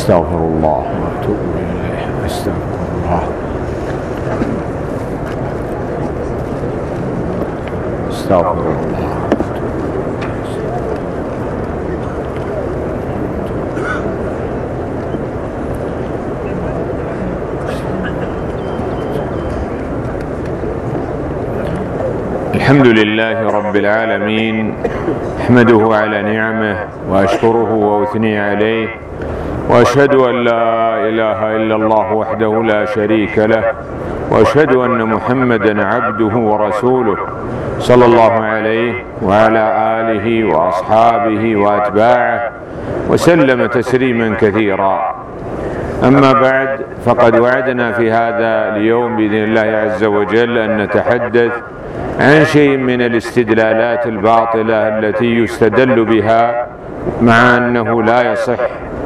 أستغفر الله وأتوب إليه. أستغفر الله. أستغفر الله. الحمد لله رب العالمين، أحمده على نعمه وأشكره وأثني عليه، وأشهد أن لا إله إلا الله وحده لا شريك له، وأشهد أن محمدا عبده ورسوله صلى الله عليه وعلى آله وأصحابه وأتباعه وسلم تسليما كثيرا. أما بعد، فقد وعدنا في هذا اليوم بإذن الله عز وجل أن نتحدث عن شيء من الاستدلالات الباطلة التي يستدل بها، مع أنه لا يصح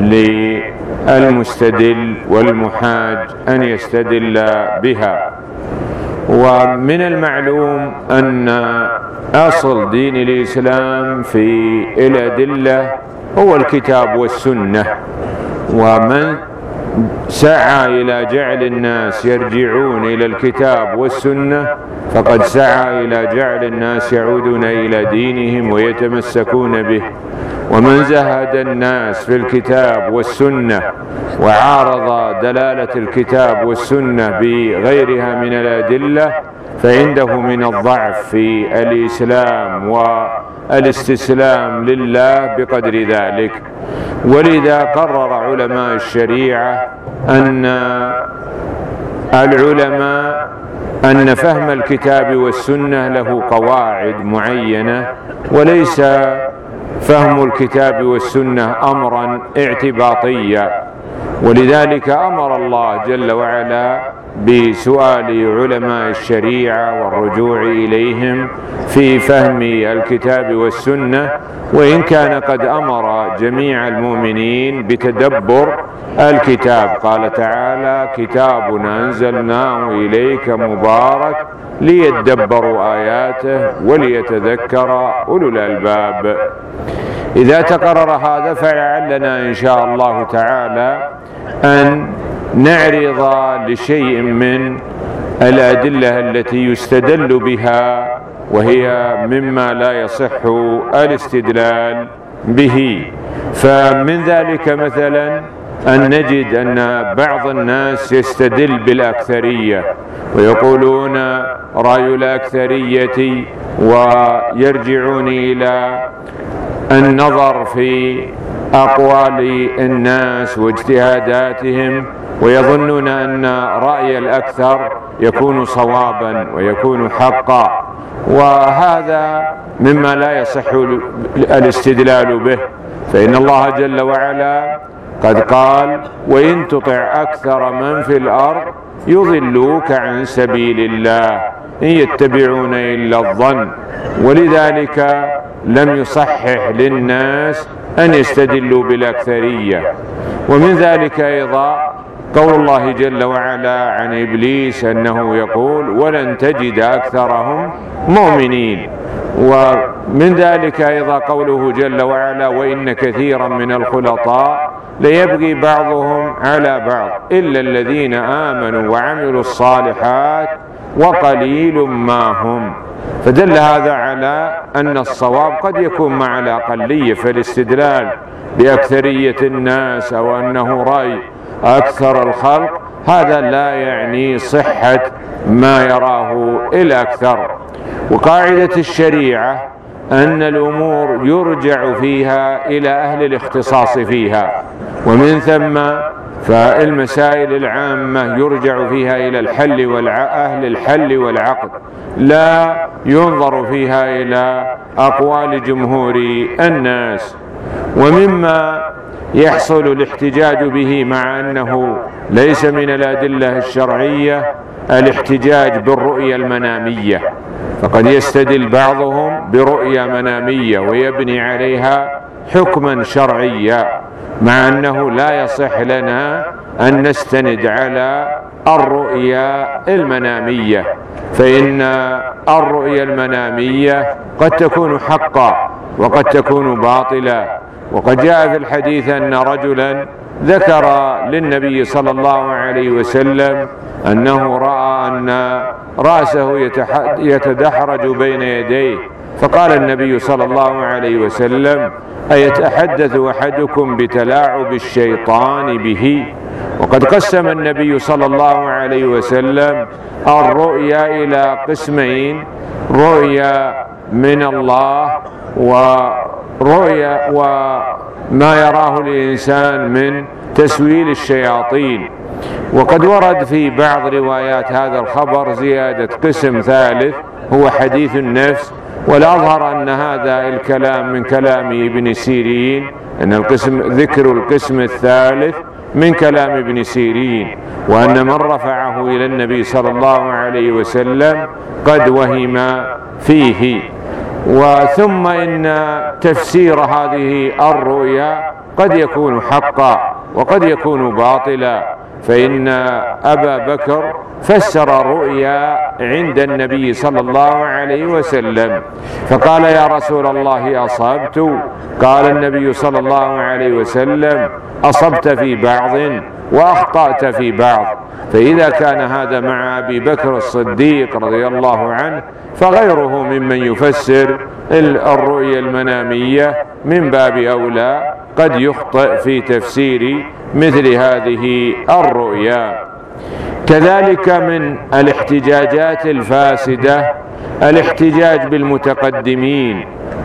للمستدل والمحاج أن يستدل بها. ومن المعلوم أن أصل دين الإسلام في الأدلة هو الكتاب والسنة، ومن سعى إلى جعل الناس يرجعون إلى الكتاب والسنة فقد سعى إلى جعل الناس يعودون إلى دينهم ويتمسكون به. ومن زهد الناس في الكتاب والسنة وعارض دلالة الكتاب والسنة بغيرها من الأدلة فعنده من الضعف في الإسلام والاستسلام لله بقدر ذلك. ولذا قرر علماء الشريعة أن فهم الكتاب والسنة له قواعد معينة، وليس فهم الكتاب والسنة أمرا اعتباطيا. ولذلك أمر الله جل وعلا بسؤال علماء الشريعة والرجوع إليهم في فهم الكتاب والسنة، وإن كان قد أمر جميع المؤمنين بتدبر الكتاب. قال تعالى: كتاب أنزلناه إليك مبارك ليدبروا آياته وليتذكر أولو الألباب. إذا تقرر هذا فلعلنا إن شاء الله تعالى أن نعرض لشيء من الأدلة التي يستدل بها، وهي مما لا يصح الاستدلال به. فمن ذلك مثلا أن نجد أن بعض الناس يستدل بالأكثرية ويقولون رأي الأكثرية، ويرجعون إلى النظر في أقوال الناس واجتهاداتهم، ويظنون أن رأي الأكثر يكون صوابا ويكون حقا، وهذا مما لا يصح الاستدلال به. فإن الله جل وعلا قد قال: وإن تطع أكثر من في الأرض يضلوك عن سبيل الله إن يتبعون إلا الظن. ولذلك لم يصحح للناس أن يستدلوا بالأكثرية. ومن ذلك أيضا قول الله جل وعلا عن إبليس أنه يقول: ولن تجد أكثرهم مؤمنين. ومن ذلك أيضا قوله جل وعلا: وإن كثيرا من الخلطاء ليبغي بعضهم على بعض إلا الذين آمنوا وعملوا الصالحات وقليل ما هم. فدل هذا على أن الصواب قد يكون مع الأقلية، فالاستدلال بأكثرية الناس أو أنه رأي أكثر الخلق هذا لا يعني صحة ما يراه الأكثر. وقاعدة الشريعة أن الأمور يرجع فيها إلى أهل الاختصاص فيها، ومن ثم فالمسائل العامة يرجع فيها إلى أهل الحل والعقد، لا ينظر فيها إلى أقوال جمهور الناس. ومما يحصل الاحتجاج به مع أنه ليس من الأدلة الشرعية الاحتجاج بالرؤية المنامية، فقد يستدل بعضهم برؤية منامية ويبني عليها حكما شرعيا، مع أنه لا يصح لنا أن نستند على الرؤيا المنامية، فإن الرؤيا المنامية قد تكون حقا وقد تكون باطلة. وقد جاء في الحديث أن رجلا ذكر للنبي صلى الله عليه وسلم أنه رأى أن رأسه يتدحرج بين يديه، فقال النبي صلى الله عليه وسلم: أيتحدث أحدكم بتلاعب الشيطان به؟ وقد قسم النبي صلى الله عليه وسلم الرؤيا إلى قسمين: رؤيا من الله، ورؤيا وما يراه الإنسان من تسويل الشياطين. وقد ورد في بعض روايات هذا الخبر زيادة قسم ثالث هو حديث النفس، والأظهر أن هذا الكلام من كلام ابن سيرين، أن ذكر القسم الثالث من كلام ابن سيرين، وأن من رفعه إلى النبي صلى الله عليه وسلم قد وهم فيه. وثم إن تفسير هذه الرؤيا قد يكون حقا وقد يكون باطلا، فإن أبا بكر فسر الرؤيا عند النبي صلى الله عليه وسلم فقال: يا رسول الله أصبت؟ قال النبي صلى الله عليه وسلم: أصبت في بعض وأخطأت في بعض. فإذا كان هذا مع أبي بكر الصديق رضي الله عنه، فغيره ممن يفسر الرؤيا المنامية من باب أولى قد يخطئ في تفسير مثل هذه الرؤيا. كذلك من الاحتجاجات الفاسدة الاحتجاج بالمتقدمين،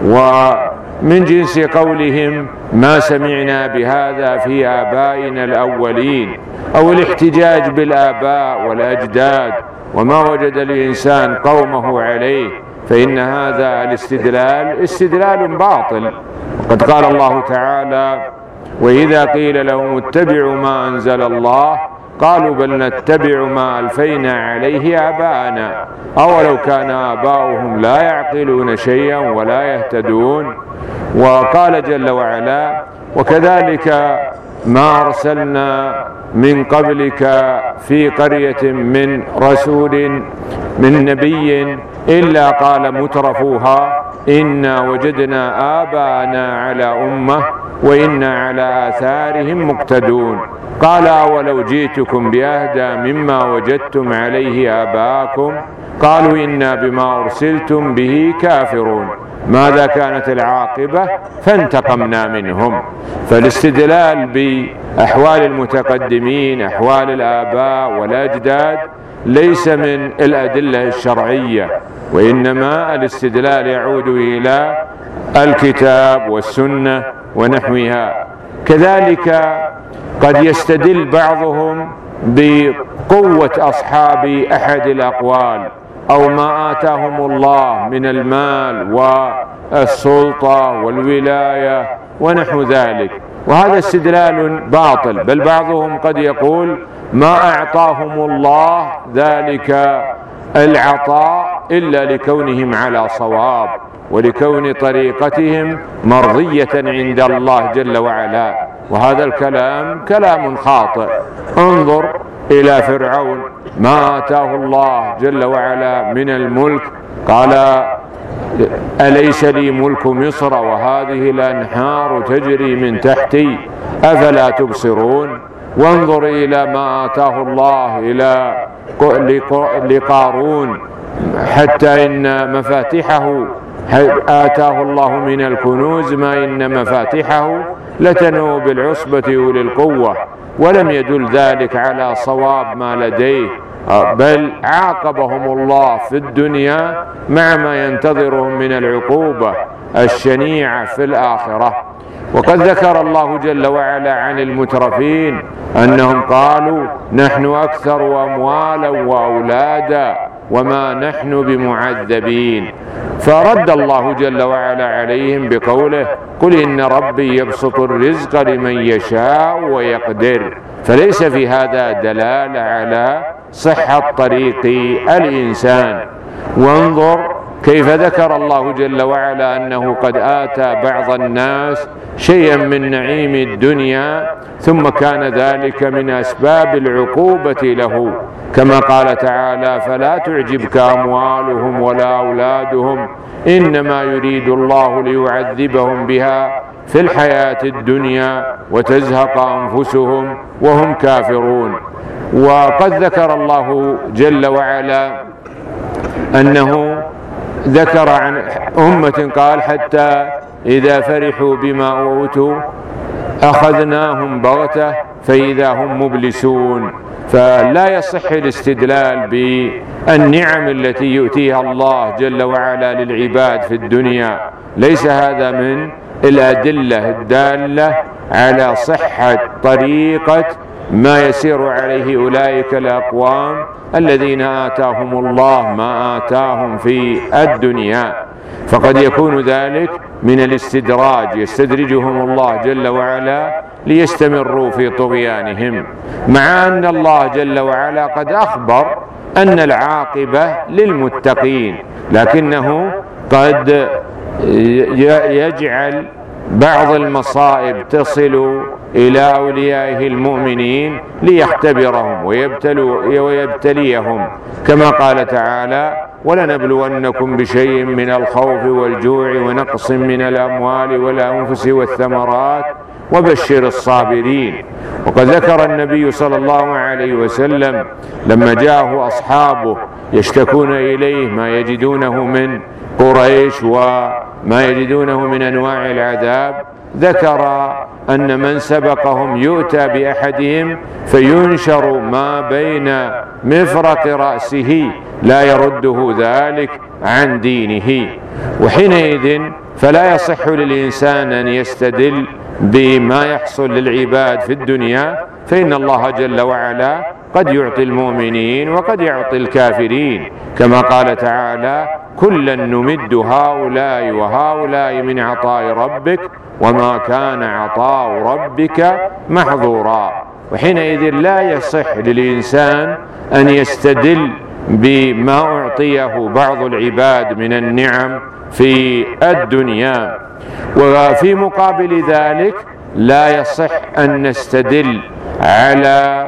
ومن جنس قولهم: ما سمعنا بهذا في آبائنا الأولين، أو الاحتجاج بالآباء والأجداد وما وجد الإنسان قومه عليه، فإن هذا الاستدلال استدلال باطل. وقد قال الله تعالى: وإذا قيل لهم اتبعوا ما أنزل الله قالوا بل نتبع ما ألفينا عليه آباءنا أولو كان آباؤهم لا يعقلون شيئا ولا يهتدون. وقال جل وعلا: وكذلك ما أرسلنا من قبلك في قرية من رسول من نبي إلا قال مترفوها إنا وجدنا آباءنا على أمة وإنا على آثارهم مقتدون. قال: أولو جئتكم بأهدى مما وجدتم عليه آباءكم قالوا إنا بما أرسلتم به كافرون. ماذا كانت العاقبة؟ فانتقمنا منهم. فالاستدلال بأحوال المتقدمين أحوال الآباء والأجداد ليس من الأدلة الشرعية، وإنما الاستدلال يعود إلى الكتاب والسنة ونحوها. كذلك قد يستدل بعضهم بقوة أصحاب أحد الأقوال أو ما آتاهم الله من المال والسلطة والولاية ونحو ذلك، وهذا استدلال باطل. بل بعضهم قد يقول: ما أعطاهم الله ذلك العطاء إلا لكونهم على صواب ولكون طريقتهم مرضية عند الله جل وعلا، وهذا الكلام كلام خاطئ. انظر إلى فرعون، ما آتاه الله جل وعلا من الملك قال: أليس لي ملك مصر وهذه الأنهار تجري من تحتي أفلا تبصرون. وانظر إلى ما آتاه الله لقارون، حتى إن مفاتحه آتاه الله من الكنوز ما إن مفاتحه لتنوء بالعصبة أولي القوة، ولم يدل ذلك على صواب ما لديه، بل عاقبهم الله في الدنيا مع ما ينتظرهم من العقوبة الشنيعة في الآخرة. وقد ذكر الله جل وعلا عن المترفين أنهم قالوا: نحن أكثر أموالا وأولادا وما نحن بمعذبين. فرد الله جل وعلا عليهم بقوله: قل إن ربي يبسط الرزق لمن يشاء ويقدر. فليس في هذا دلالة على صحة طريق الإنسان. وانظر كيف ذكر الله جل وعلا أنه قد آتى بعض الناس شيئا من نعيم الدنيا ثم كان ذلك من أسباب العقوبة له، كما قال تعالى: فلا تعجبك أموالهم ولا أولادهم إنما يريد الله ليعذبهم بها في الحياة الدنيا وتزهق أنفسهم وهم كافرون. وقد ذكر الله جل وعلا أنه ذكر عن أمة قال: حتى إذا فرحوا بما أوتوا أخذناهم بغتة فإذا هم مبلسون. فلا يصح الاستدلال بالنعم التي يؤتيها الله جل وعلا للعباد في الدنيا، ليس هذا من الأدلة الدالة على صحة طريقة ما يسير عليه أولئك الأقوام الذين آتاهم الله ما آتاهم في الدنيا. فقد يكون ذلك من الاستدراج، يستدرجهم الله جل وعلا ليستمروا في طغيانهم، مع أن الله جل وعلا قد أخبر أن العاقبة للمتقين، لكنه قد يجعل بعض المصائب تصل إلى أوليائه المؤمنين ليختبرهم ويبتليهم، كما قال تعالى: ولنبلونكم بشيء من الخوف والجوع ونقص من الأموال والأنفس والثمرات وبشر الصابرين. وقد ذكر النبي صلى الله عليه وسلم لما جاءه أصحابه يشتكون إليه ما يجدونه من قريش وما يجدونه من أنواع العذاب، ذكر أن من سبقهم يؤتى بأحدهم فينشر ما بين مفرق رأسه لا يرده ذلك عن دينه. وحينئذ فلا يصح للإنسان أن يستدل بما يحصل للعباد في الدنيا، فإن الله جل وعلا قد يعطي المؤمنين وقد يعطي الكافرين، كما قال تعالى: كلا نمد هؤلاء وهؤلاء من عطاء ربك وما كان عطاء ربك محظورا. وحينئذ لا يصح للإنسان أن يستدل بما أعطيه بعض العباد من النعم في الدنيا. وفي مقابل ذلك لا يصح أن نستدل على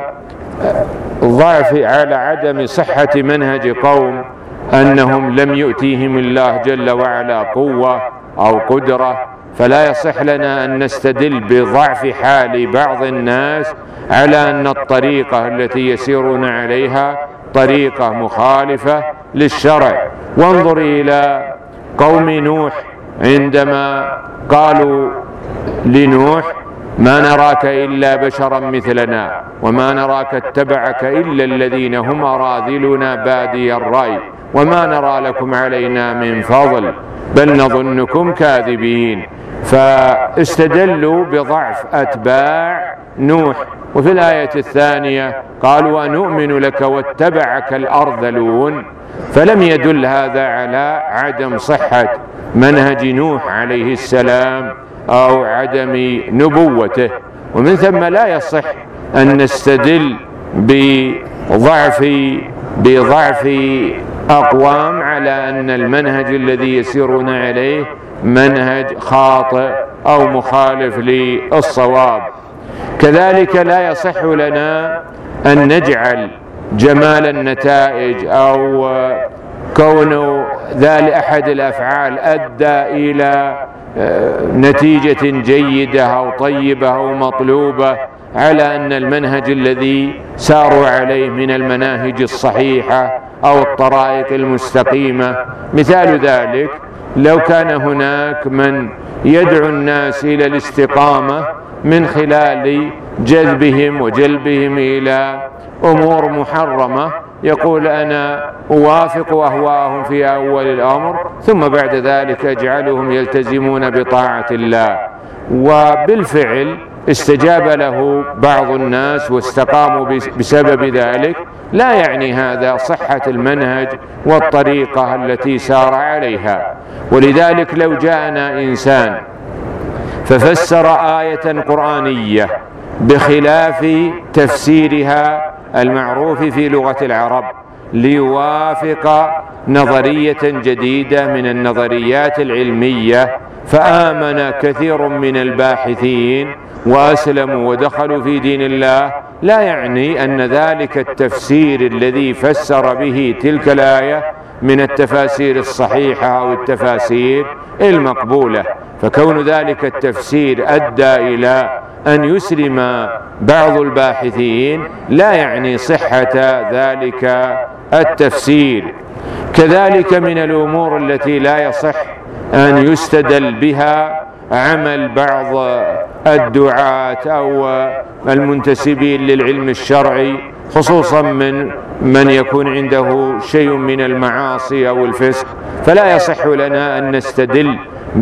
عدم صحة منهج قوم أنهم لم يؤتيهم الله جل وعلا قوة أو قدرة، فلا يصح لنا أن نستدل بضعف حال بعض الناس على أن الطريقة التي يسيرون عليها طريقة مخالفة للشرع. وانظر إلى قوم نوح عندما قالوا لنوح: ما نراك إلا بشرا مثلنا وما نراك اتبعك إلا الذين هم أراذلنا بادي الرأي وما نرى لكم علينا من فضل بل نظنكم كاذبين. فاستدلوا بضعف أتباع نوح. وفي الآية الثانية قالوا: ونؤمن لك واتبعك الأرذلون. فلم يدل هذا على عدم صحة منهج نوح عليه السلام أو عدم نبوته. ومن ثم لا يصح أن نستدل بضعف أقوام على أن المنهج الذي يسيرون عليه منهج خاطئ أو مخالف للصواب. كذلك لا يصح لنا أن نجعل جمال النتائج أو كون ذلك أحد الأفعال أدى إلى نتيجة جيدة أو طيبة أو مطلوبة على أن المنهج الذي ساروا عليه من المناهج الصحيحة أو الطرائق المستقيمة. مثال ذلك لو كان هناك من يدعو الناس إلى الاستقامة من خلال جذبهم وجلبهم إلى أمور محرمة، يقول: أنا أوافق أهواءهم في أول الأمر ثم بعد ذلك أجعلهم يلتزمون بطاعة الله. وبالفعل استجاب له بعض الناس واستقاموا بسبب ذلك. لا يعني هذا صحة المنهج والطريقة التي سار عليها. ولذلك لو جاءنا إنسان ففسر آية قرآنية بخلاف تفسيرها المعروف في لغة العرب ليوافق نظرية جديدة من النظريات العلمية فآمن كثير من الباحثين وأسلموا ودخلوا في دين الله، لا يعني أن ذلك التفسير الذي فسر به تلك الآية من التفاسير الصحيحة أو التفاسير المقبولة. فكون ذلك التفسير أدى إلى أن يسلم بعض الباحثين لا يعني صحة ذلك التفسير. كذلك من الأمور التي لا يصح أن يستدل بها عمل بعض الدعاة أو المنتسبين للعلم الشرعي، خصوصا من يكون عنده شيء من المعاصي أو الفسق، فلا يصح لنا أن نستدل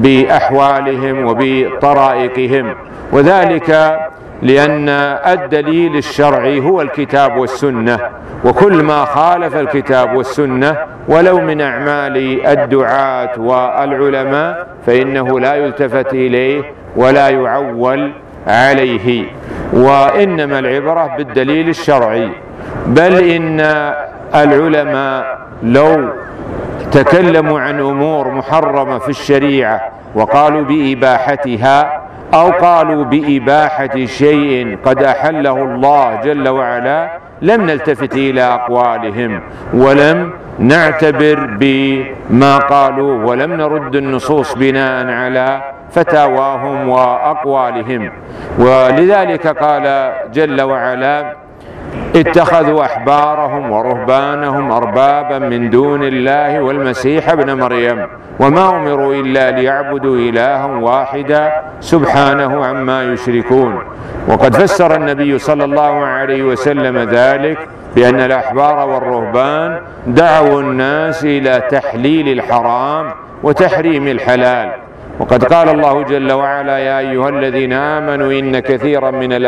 بأحوالهم وبطرائقهم، وذلك لأن الدليل الشرعي هو الكتاب والسنة، وكل ما خالف الكتاب والسنة ولو من أعمال الدعاة والعلماء فإنه لا يلتفت إليه ولا يعول عليه، وإنما العبرة بالدليل الشرعي. بل إن العلماء لو تكلموا عن أمور محرمة في الشريعة وقالوا بإباحتها أو قالوا بإباحة شيء قد أحله الله جل وعلا لم نلتفت إلى أقوالهم ولم نعتبر بما قالوا ولم نرد النصوص بناء على فتاواهم وأقوالهم. ولذلك قال جل وعلا: اتخذوا أحبارهم ورهبانهم أربابا من دون الله والمسيح ابن مريم وما أمروا إلا ليعبدوا إلها واحدا سبحانه عما يشركون. وقد فسر النبي صلى الله عليه وسلم ذلك بأن الأحبار والرهبان دعوا الناس إلى تحليل الحرام وتحريم الحلال. وقد قال الله جل وعلا: يا أيها الذين آمنوا إن كثيرا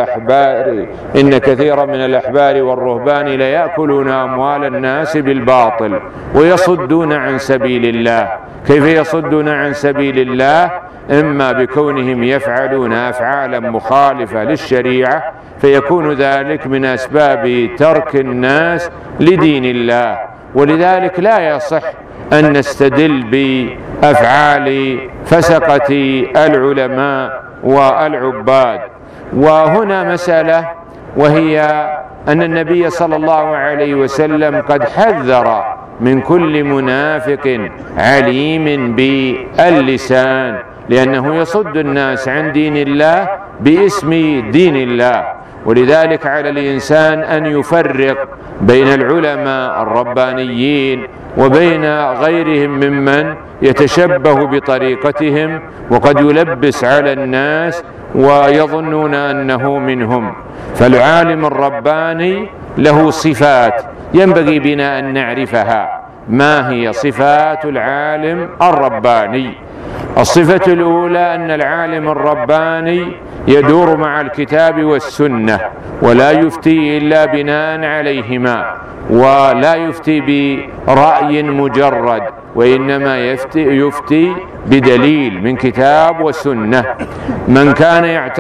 من الأحبار والرهبان ليأكلون أموال الناس بالباطل ويصدون عن سبيل الله. كيف يصدون عن سبيل الله؟ إما بكونهم يفعلون أفعالا مخالفة للشريعة فيكون ذلك من أسباب ترك الناس لدين الله، ولذلك لا يصح أن نستدل بأفعال فسقة العلماء والعباد. وهنا مسألة، وهي أن النبي صلى الله عليه وسلم قد حذر من كل منافق عليم باللسان، لأنه يصد الناس عن دين الله باسم دين الله. ولذلك على الإنسان أن يفرق بين العلماء الربانيين وبين غيرهم ممن يتشبه بطريقتهم وقد يلبس على الناس ويظنون أنه منهم. فالعالم الرباني له صفات ينبغي بنا أن نعرفها. ما هي صفات العالم الرباني؟ الصفة الأولى أن العالم الرباني يدور مع الكتاب والسنة ولا يفتي إلا بناء عليهما، ولا يفتي برأي مجرد، وإنما يفتي بدليل من كتاب وسنة. من كان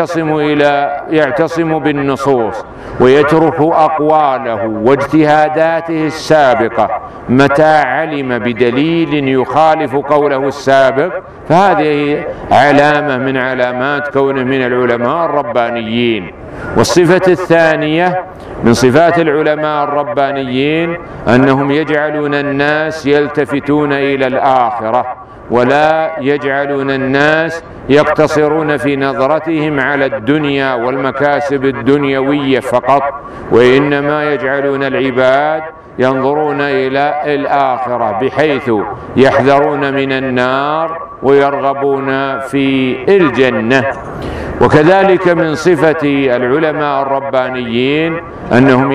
يعتصم بالنصوص ويترك أقواله واجتهاداته السابقة متى علم بدليل يخالف قوله السابق فهذه علامة من علامات كونه من العلماء الربانيين. والصفة الثانية من صفات العلماء الربانيين أنهم يجعلون الناس يلتفتون إلى الآخرة، ولا يجعلون الناس يقتصرون في نظرتهم على الدنيا والمكاسب الدنيوية فقط، وإنما يجعلون العباد ينظرون إلى الآخرة بحيث يحذرون من النار ويرغبون في الجنة. وكذلك من صفة العلماء الربانيين أنهم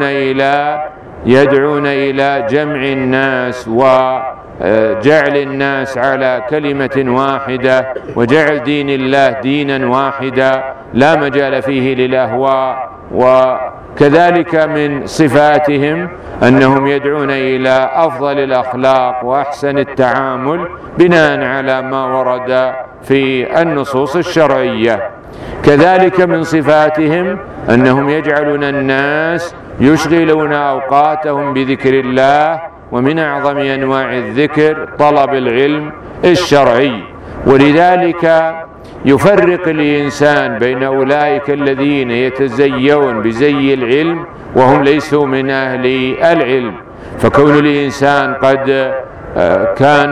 يدعون إلى جمع الناس وجعل الناس على كلمة واحدة وجعل دين الله دينا واحدا لا مجال فيه للأهواء. وكذلك من صفاتهم أنهم يدعون إلى أفضل الأخلاق وأحسن التعامل بناء على ما ورد في النصوص الشرعية. كذلك من صفاتهم أنهم يجعلون الناس يشغلون أوقاتهم بذكر الله ومن أعظم أنواع الذكر طلب العلم الشرعي. ولذلك يفرق الإنسان بين أولئك الذين يتزيون بزي العلم وهم ليسوا من أهل العلم، فكون الإنسان قد كان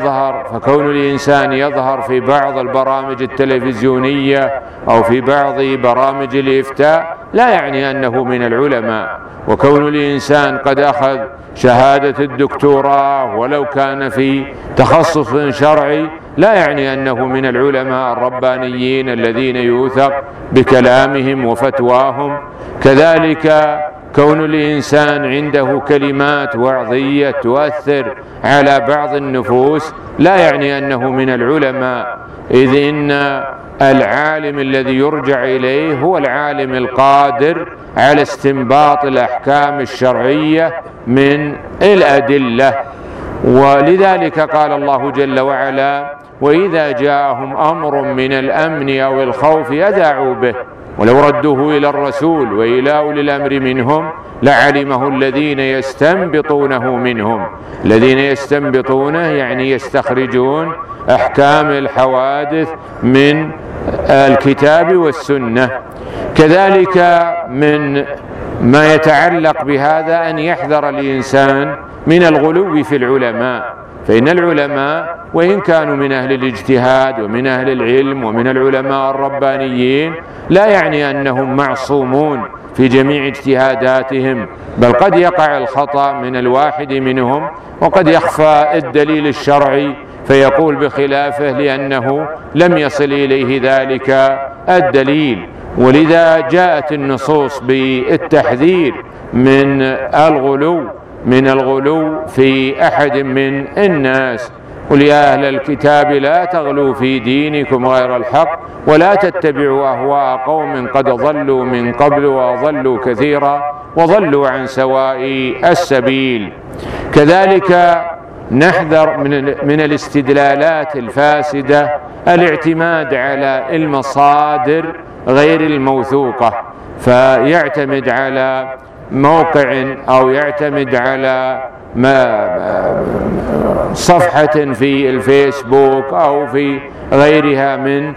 يظهر في بعض البرامج التلفزيونية أو في بعض برامج الإفتاء لا يعني أنه من العلماء، وكون الإنسان قد أخذ شهادة الدكتوراه ولو كان في تخصص شرعي لا يعني أنه من العلماء الربانيين الذين يوثق بكلامهم وفتواهم. كذلك كون الإنسان عنده كلمات وعظية تؤثر على بعض النفوس لا يعني أنه من العلماء، إذ إن العالم الذي يرجع إليه هو العالم القادر على استنباط الأحكام الشرعية من الأدلة. ولذلك قال الله جل وعلا: وإذا جاءهم أمر من الأمن أو الخوف أذاعوا به ولو ردوه إلى الرسول وإلى أولي الأمر منهم لعلمه الذين يستنبطونه منهم. الذين يستنبطونه يعني يستخرجون أحكام الحوادث من الكتاب والسنة. كذلك من ما يتعلق بهذا أن يحذر الإنسان من الغلو في العلماء، فإن العلماء وإن كانوا من أهل الاجتهاد ومن أهل العلم ومن العلماء الربانيين لا يعني أنهم معصومون في جميع اجتهاداتهم، بل قد يقع الخطأ من الواحد منهم وقد يخفى الدليل الشرعي فيقول بخلافه لأنه لم يصل إليه ذلك الدليل. ولذا جاءت النصوص بالتحذير من الغلو في أحد من الناس. قل يا أهل الكتاب لا تغلوا في دينكم غير الحق ولا تتبعوا أهواء قوم قد ضلوا من قبل وأضلوا كثيرا وضلوا عن سواء السبيل. كذلك نحذر من الاستدلالات الفاسدة الاعتماد على المصادر غير الموثوقة، فيعتمد على موقع أو يعتمد على صفحة في الفيسبوك أو في غيرها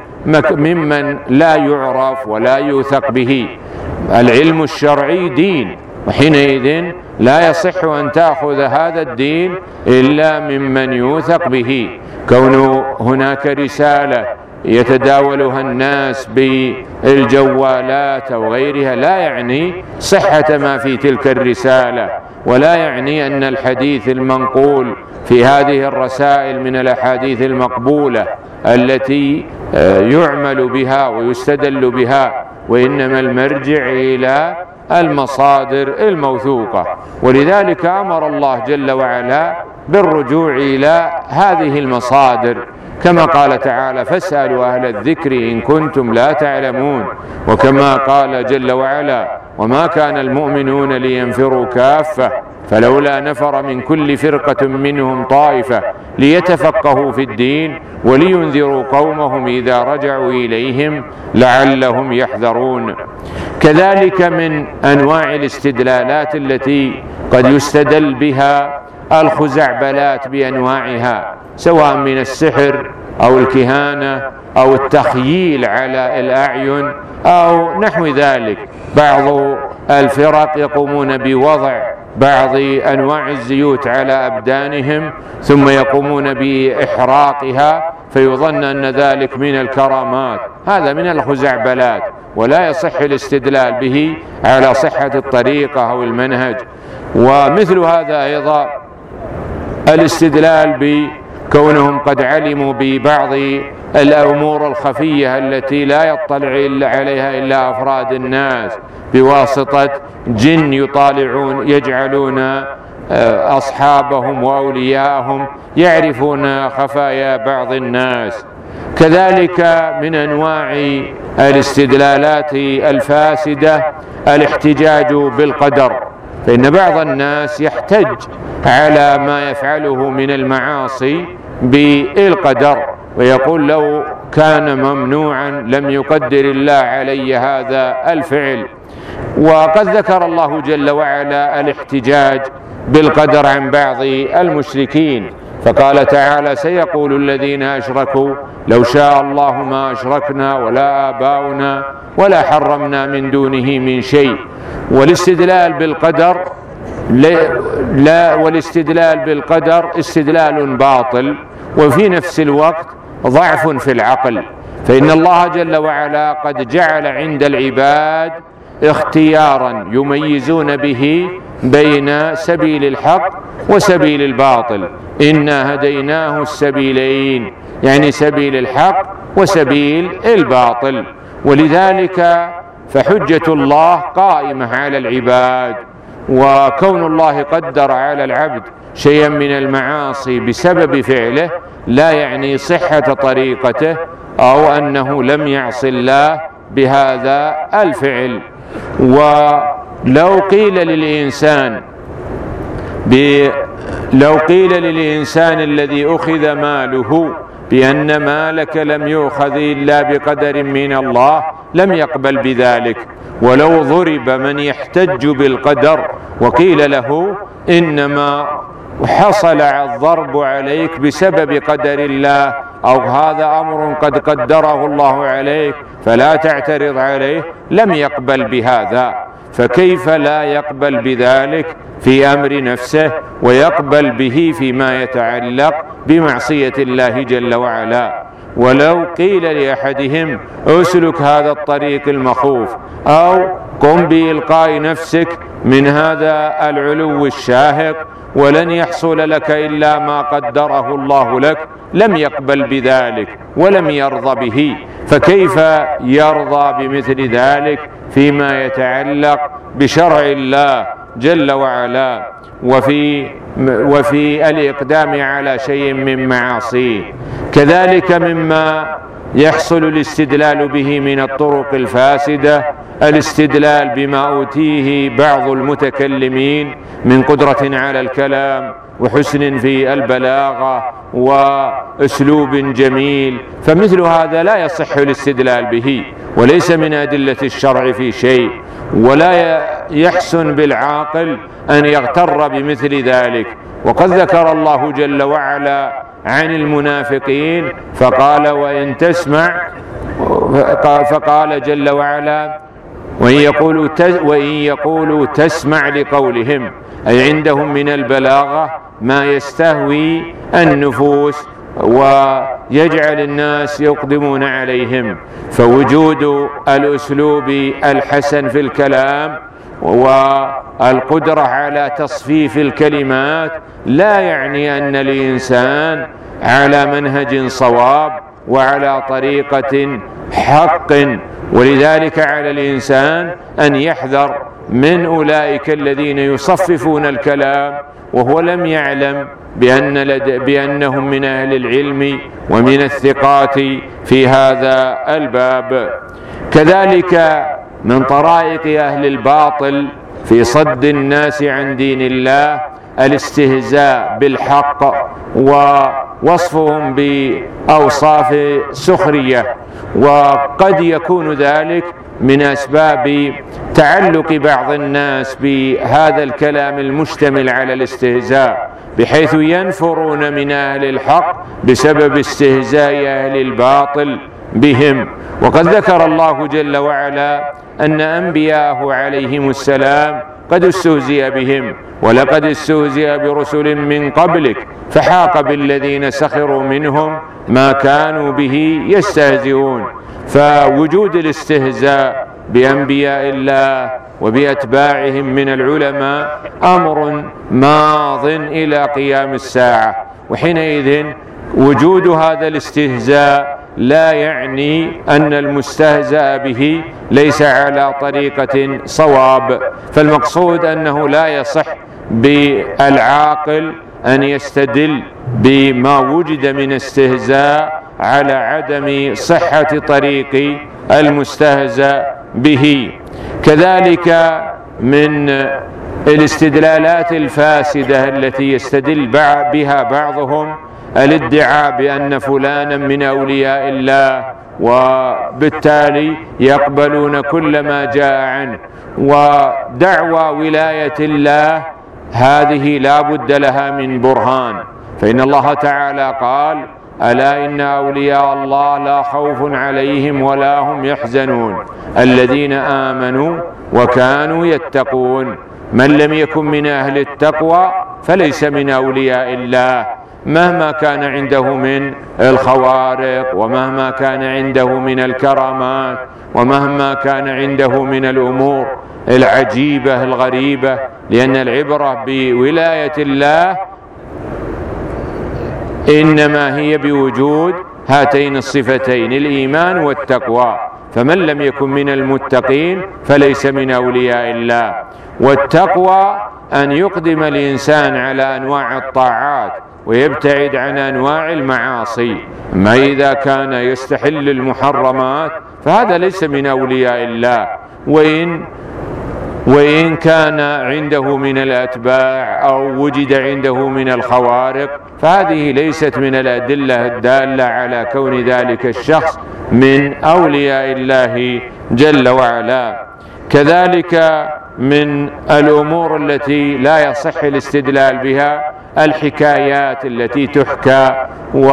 ممن لا يعرف ولا يوثق به. العلم الشرعي دين، وحينئذ لا يصح أن تأخذ هذا الدين إلا ممن يوثق به. كون هناك رسالة يتداولها الناس بالجوالات أو غيرها لا يعني صحة ما في تلك الرسالة، ولا يعني أن الحديث المنقول في هذه الرسائل من الأحاديث المقبولة التي يعمل بها ويستدل بها، وإنما المرجع إلى المصادر الموثوقة. ولذلك أمر الله جل وعلا بالرجوع إلى هذه المصادر، كما قال تعالى: فاسألوا أهل الذكر إن كنتم لا تعلمون، وكما قال جل وعلا: وما كان المؤمنون لينفروا كافة فلولا نفر من كل فرقة منهم طائفة ليتفقهوا في الدين ولينذروا قومهم إذا رجعوا إليهم لعلهم يحذرون. كذلك من أنواع الاستدلالات التي قد يستدل بها الخزعبلات بأنواعها، سواء من السحر أو الكهانة أو التخييل على الأعين أو نحو ذلك. بعض الفرق يقومون بوضع بعض أنواع الزيوت على أبدانهم ثم يقومون بإحراقها فيظن أن ذلك من الكرامات. هذا من الخزعبلات ولا يصح الاستدلال به على صحة الطريقة أو المنهج. ومثل هذا أيضا الاستدلال بكونهم قد علموا ببعض الأمور الخفية التي لا يطلع عليها إلا أفراد الناس بواسطة جن يجعلون أصحابهم وأولياءهم يعرفون خفايا بعض الناس. كذلك من أنواع الاستدلالات الفاسدة الاحتجاج بالقدر، فإن بعض الناس يحتج على ما يفعله من المعاصي بالقدر، ويقول لو كان ممنوعا لم يقدر الله علي هذا الفعل. وقد ذكر الله جل وعلا الاحتجاج بالقدر عن بعض المشركين، فقال تعالى: سيقول الذين أشركوا لو شاء الله ما أشركنا ولا آباؤنا ولا حرمنا من دونه من شيء. والاستدلال بالقدر استدلال باطل، وفي نفس الوقت ضعف في العقل، فإن الله جل وعلا قد جعل عند العباد اختيارا يميزون به بين سبيل الحق وسبيل الباطل. إنا هديناه السبيلين، يعني سبيل الحق وسبيل الباطل. ولذلك فحجة الله قائمة على العباد، وكون الله قدر على العبد شيئا من المعاصي بسبب فعله لا يعني صحة طريقته أو أنه لم يعص الله بهذا الفعل. ولو قيل للإنسان الذي أخذ ماله بأن مالك لم يؤخذ إلا بقدر من الله لم يقبل بذلك. ولو ضرب من يحتج بالقدر وقيل له إنما حصل الضرب عليك بسبب قدر الله، أو هذا أمر قد قدره الله عليك فلا تعترض عليه، لم يقبل بهذا. فكيف لا يقبل بذلك في أمر نفسه ويقبل به فيما يتعلق بمعصية الله جل وعلا؟ ولو قيل لأحدهم اسلك هذا الطريق المخوف أو قم بإلقاء نفسك من هذا العلو الشاهق ولن يحصل لك إلا ما قدره الله لك، لم يقبل بذلك ولم يرضى به. فكيف يرضى بمثل ذلك فيما يتعلق بشرع الله جل وعلا وفي الإقدام على شيء من معاصيه؟ كذلك مما يحصل الاستدلال به من الطرق الفاسدة الاستدلال بما أوتيه بعض المتكلمين من قدرة على الكلام وحسن في البلاغة وأسلوب جميل، فمثل هذا لا يصح الاستدلال به وليس من أدلة الشرع في شيء، ولا يحسن بالعاقل أن يغتر بمثل ذلك. وقد ذكر الله جل وعلا عن المنافقين فقال: فقال جل وعلا: وإن يقولوا تسمع لقولهم، أي عندهم من البلاغة ما يستهوي النفوس ويجعل الناس يقدمون عليهم. فوجود الأسلوب الحسن في الكلام والقدرة على تصفيف الكلمات لا يعني أن الإنسان على منهج صواب وعلى طريقة حق. ولذلك على الإنسان أن يحذر من أولئك الذين يصففون الكلام وهو لم يعلم بأنهم من أهل العلم ومن الثقات في هذا الباب. كذلك من طرائق أهل الباطل في صد الناس عن دين الله الاستهزاء بالحق ووصفهم بأوصاف سخرية، وقد يكون ذلك من أسباب تعلق بعض الناس بهذا الكلام المشتمل على الاستهزاء، بحيث ينفرون من أهل الحق بسبب استهزاء أهل الباطل بهم. وقد ذكر الله جل وعلا أن أنبياءه عليهم السلام قد استهزئ بهم، ولقد استهزئ برسل من قبلك فحاق بالذين سخروا منهم ما كانوا به يستهزئون. فوجود الاستهزاء بأنبياء الله وبأتباعهم من العلماء أمر ماض إلى قيام الساعة، وحينئذ وجود هذا الاستهزاء لا يعني أن المستهزأ به ليس على طريقة صواب. فالمقصود أنه لا يصح بالعاقل أن يستدل بما وجد من استهزاء على عدم صحة طريق المستهزأ به. كذلك من الاستدلالات الفاسدة التي يستدل بها بعضهم الادعاء بأن فلانا من أولياء الله، وبالتالي يقبلون كل ما جاء عنه. ودعوى ولاية الله هذه لا بد لها من برهان، فإن الله تعالى قال: ألا إن أولياء الله لا خوف عليهم ولا هم يحزنون الذين آمنوا وكانوا يتقون. من لم يكن من أهل التقوى فليس من أولياء الله، مهما كان عنده من الخوارق، ومهما كان عنده من الكرامات، ومهما كان عنده من الأمور العجيبة الغريبة، لأن العبرة بولاية الله إنما هي بوجود هاتين الصفتين، الإيمان والتقوى. فمن لم يكن من المتقين فليس من أولياء الله. والتقوى أن يقدم الإنسان على أنواع الطاعات ويبتعد عن أنواع المعاصي. ما إذا كان يستحل المحرمات فهذا ليس من أولياء الله، وإن كان عنده من الأتباع أو وجد عنده من الخوارق فهذه ليست من الأدلة الدالة على كون ذلك الشخص من أولياء الله جل وعلا. كذلك من الأمور التي لا يصح الاستدلال بها الحكايات التي تحكى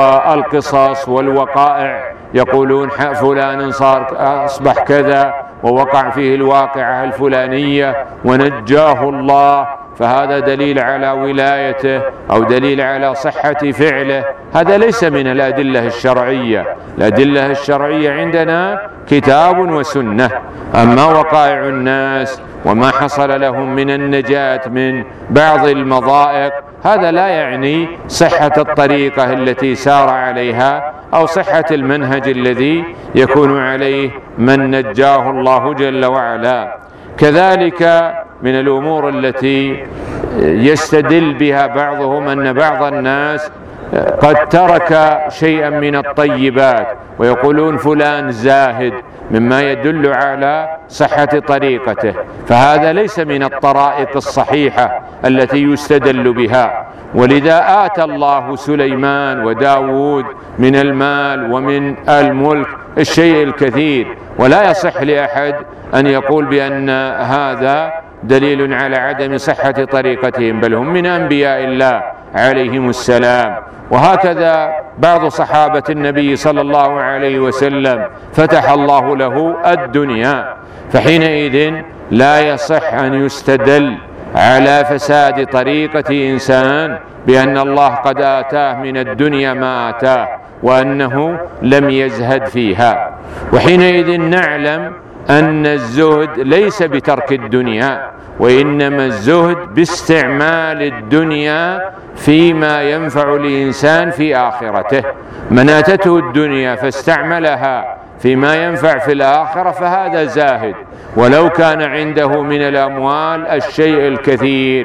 والقصص والوقائع، يقولون فلان أصبح كذا ووقع فيه الواقعة الفلانية ونجاه الله، فهذا دليل على ولايته أو دليل على صحة فعله. هذا ليس من الأدلة الشرعية. الأدلة الشرعية عندنا كتاب وسنة. أما وقائع الناس وما حصل لهم من النجاة من بعض المضائق هذا لا يعني صحة الطريقة التي سار عليها أو صحة المنهج الذي يكون عليه من نجاه الله جل وعلا. كذلك من الأمور التي يستدل بها بعضهم أن بعض الناس قد ترك شيئا من الطيبات ويقولون فلان زاهد، مما يدل على صحة طريقته، فهذا ليس من الطرائق الصحيحة التي يستدل بها. ولذا آتى الله سليمان وداود من المال ومن الملك الشيء الكثير، ولا يصح لأحد أن يقول بأن هذا دليل على عدم صحة طريقتهم، بل هم من أنبياء الله عليهم السلام. وهكذا بعض صحابة النبي صلى الله عليه وسلم فتح الله له الدنيا، فحينئذ لا يصح أن يستدل على فساد طريقة إنسان بأن الله قد آتاه من الدنيا ما آتاه وأنه لم يزهد فيها. وحينئذ نعلم أن الزهد ليس بترك الدنيا، وإنما الزهد باستعمال الدنيا فيما ينفع الإنسان في آخرته. من أتته الدنيا فاستعملها فيما ينفع في الآخرة فهذا زاهد، ولو كان عنده من الأموال الشيء الكثير.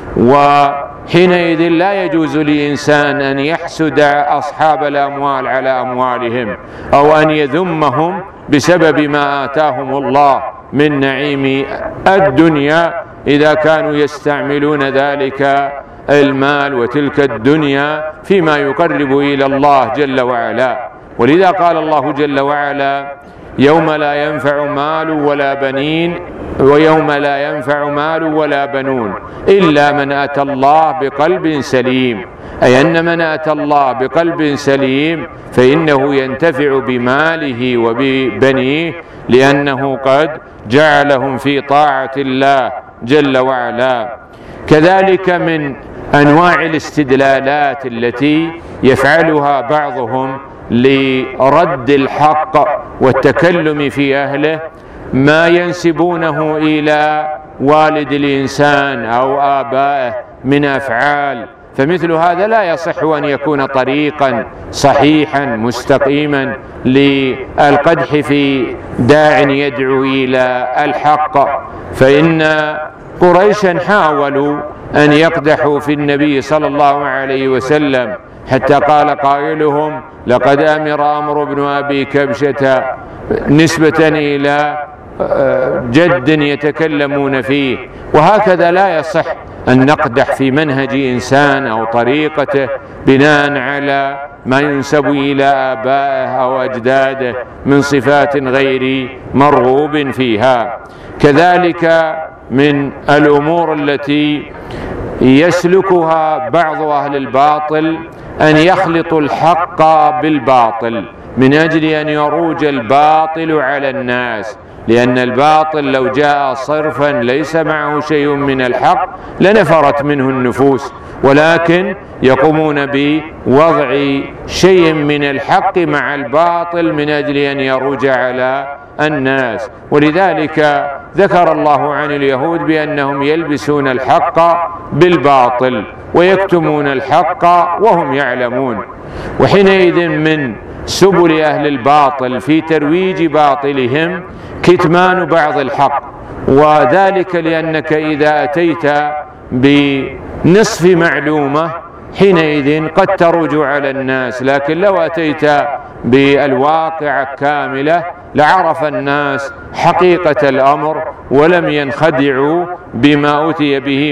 وحينئذ لا يجوز لإنسان أن يحسد أصحاب الأموال على أموالهم أو أن يذمهم بسبب ما آتاهم الله من نعيم الدنيا إذا كانوا يستعملون ذلك المال وتلك الدنيا فيما يقرب إلى الله جل وعلا. ولذا قال الله جل وعلا: يوم لا ينفع مال ولا بنين، ويوم لا ينفع مال ولا بنون إلا من أتى الله بقلب سليم. أي أن من أتى الله بقلب سليم فإنه ينتفع بماله وببنيه، لأنه قد جعلهم في طاعة الله جل وعلا. كذلك من أنواع الاستدلالات التي يفعلها بعضهم لرد الحق والتكلم في أهله ما ينسبونه إلى والد الإنسان أو آبائه من أفعال، فمثل هذا لا يصح أن يكون طريقا صحيحا مستقيما للقدح في داع يدعو إلى الحق. فإن قريشا حاولوا أن يقدحوا في النبي صلى الله عليه وسلم، حتى قال قائلهم: لقد أمر بن أبي كبشة نسبة إلى جد يتكلمون فيه. وهكذا لا يصح أن نقدح في منهج إنسان أو طريقته بناء على ما ينسب إلى آبائه أو أجداده من صفات غير مرغوب فيها. كذلك من الأمور التي يسلكها بعض أهل الباطل أن يخلطوا الحق بالباطل من أجل أن يروج الباطل على الناس، لأن الباطل لو جاء صرفا ليس معه شيء من الحق لنفرت منه النفوس، ولكن يقومون بوضع شيء من الحق مع الباطل من أجل أن يروج على الناس. ولذلك ذكر الله عن اليهود بأنهم يلبسون الحق بالباطل ويكتمون الحق وهم يعلمون. وحينئذ من سبل أهل الباطل في ترويج باطلهم كتمان بعض الحق، وذلك لأنك إذا أتيت بنصف معلومة حينئذ قد تروج على الناس، لكن لو أتيت بالواقع كاملة لعرف الناس حقيقة الأمر ولم ينخدعوا بما أتي به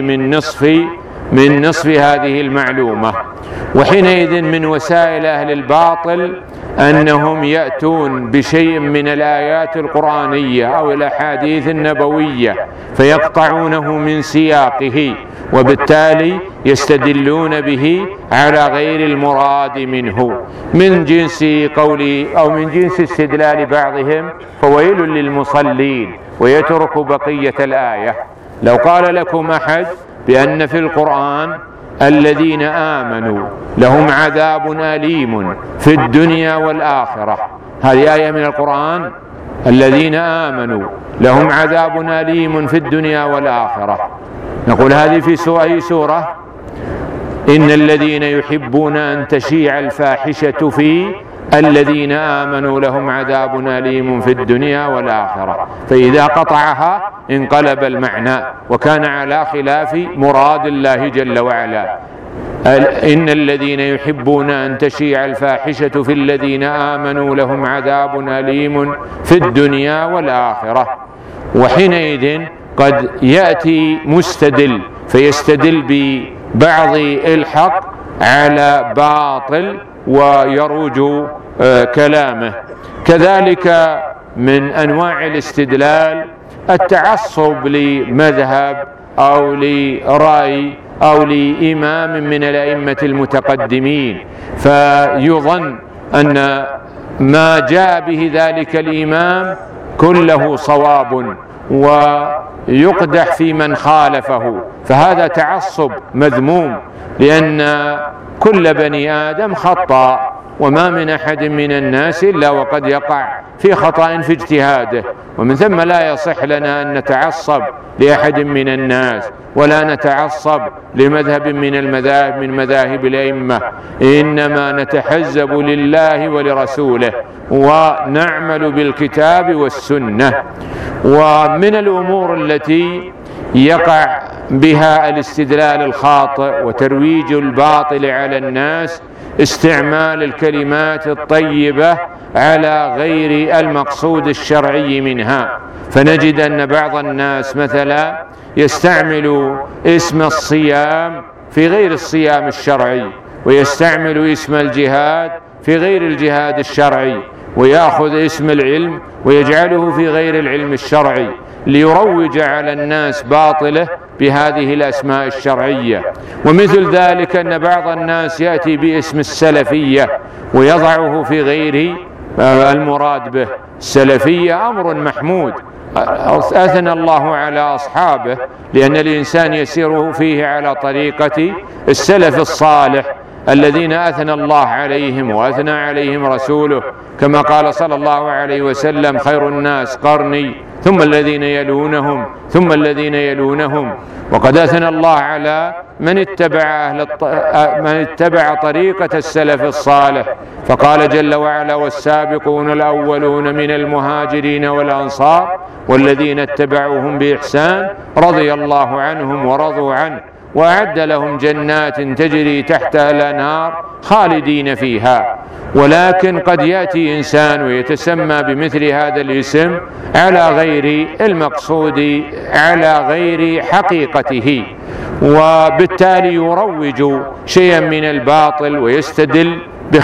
من نصف هذه المعلومة. وحينئذ من وسائل أهل الباطل أنهم يأتون بشيء من الآيات القرآنية أو الأحاديث النبوية فيقطعونه من سياقه، وبالتالي يستدلون به على غير المراد منه، من جنس قول أو من جنس استدلال بعضهم فويل للمصلين ويترك بقية الآية. لو قال لكم أحد بأن في القرآن الذين آمنوا لهم عذاب أليم في الدنيا والآخرة، هذه آية من القرآن، الذين آمنوا لهم عذاب أليم في الدنيا والآخرة، نقول هذه في أي سورة؟ إن الذين يحبون أن تشيع الفاحشة في الذين آمنوا لهم عذاب أليم في الدنيا والآخرة، فإذا قطعها انقلب المعنى وكان على خلاف مراد الله جل وعلا. إن الذين يحبون أن تشيع الفاحشة في الذين آمنوا لهم عذاب أليم في الدنيا والآخرة. وحينئذ قد يأتي مستدل فيستدل ببعض الحق على باطل ويروج كلامه. كذلك من أنواع الاستدلال التعصب لمذهب أو لرأي أو لإمام من الأئمة المتقدمين، فيظن أن ما جاء به ذلك الإمام كله صواب ويقدح في من خالفه، فهذا تعصب مذموم، لأن كل بني آدم خطأ وما من أحد من الناس إلا وقد يقع في خطأ في اجتهاده، ومن ثم لا يصح لنا أن نتعصب لأحد من الناس ولا نتعصب لمذهب من المذاهب من مذاهب الأئمة، إنما نتحزب لله ولرسوله ونعمل بالكتاب والسنة. ومن الأمور التي يقع بها الاستدلال الخاطئ وترويج الباطل على الناس استعمال الكلمات الطيبة على غير المقصود الشرعي منها، فنجد أن بعض الناس مثلا يستعمل اسم الصيام في غير الصيام الشرعي، ويستعمل اسم الجهاد في غير الجهاد الشرعي، ويأخذ اسم العلم ويجعله في غير العلم الشرعي ليروج على الناس باطله بهذه الأسماء الشرعية. ومثل ذلك أن بعض الناس يأتي باسم السلفية ويضعه في غير المراد به. السلفية أمر محمود أثنى الله على أصحابه، لأن الإنسان يسير فيه على طريقة السلف الصالح الذين أثنى الله عليهم وأثنى عليهم رسوله، كما قال صلى الله عليه وسلم خير الناس قرني ثم الذين يلونهم ثم الذين يلونهم. وقد أثنى الله على من اتبع طريقة السلف الصالح، فقال جل وعلا والسابقون الأولون من المهاجرين والأنصار والذين اتبعوهم بإحسان رضي الله عنهم ورضوا عنه وأعد لهم جنات تجري تحتها الأنهار خالدين فيها. ولكن قد يأتي إنسان ويتسمى بمثل هذا الاسم على غير المقصود، على غير حقيقته، وبالتالي يروج شيئا من الباطل ويستدل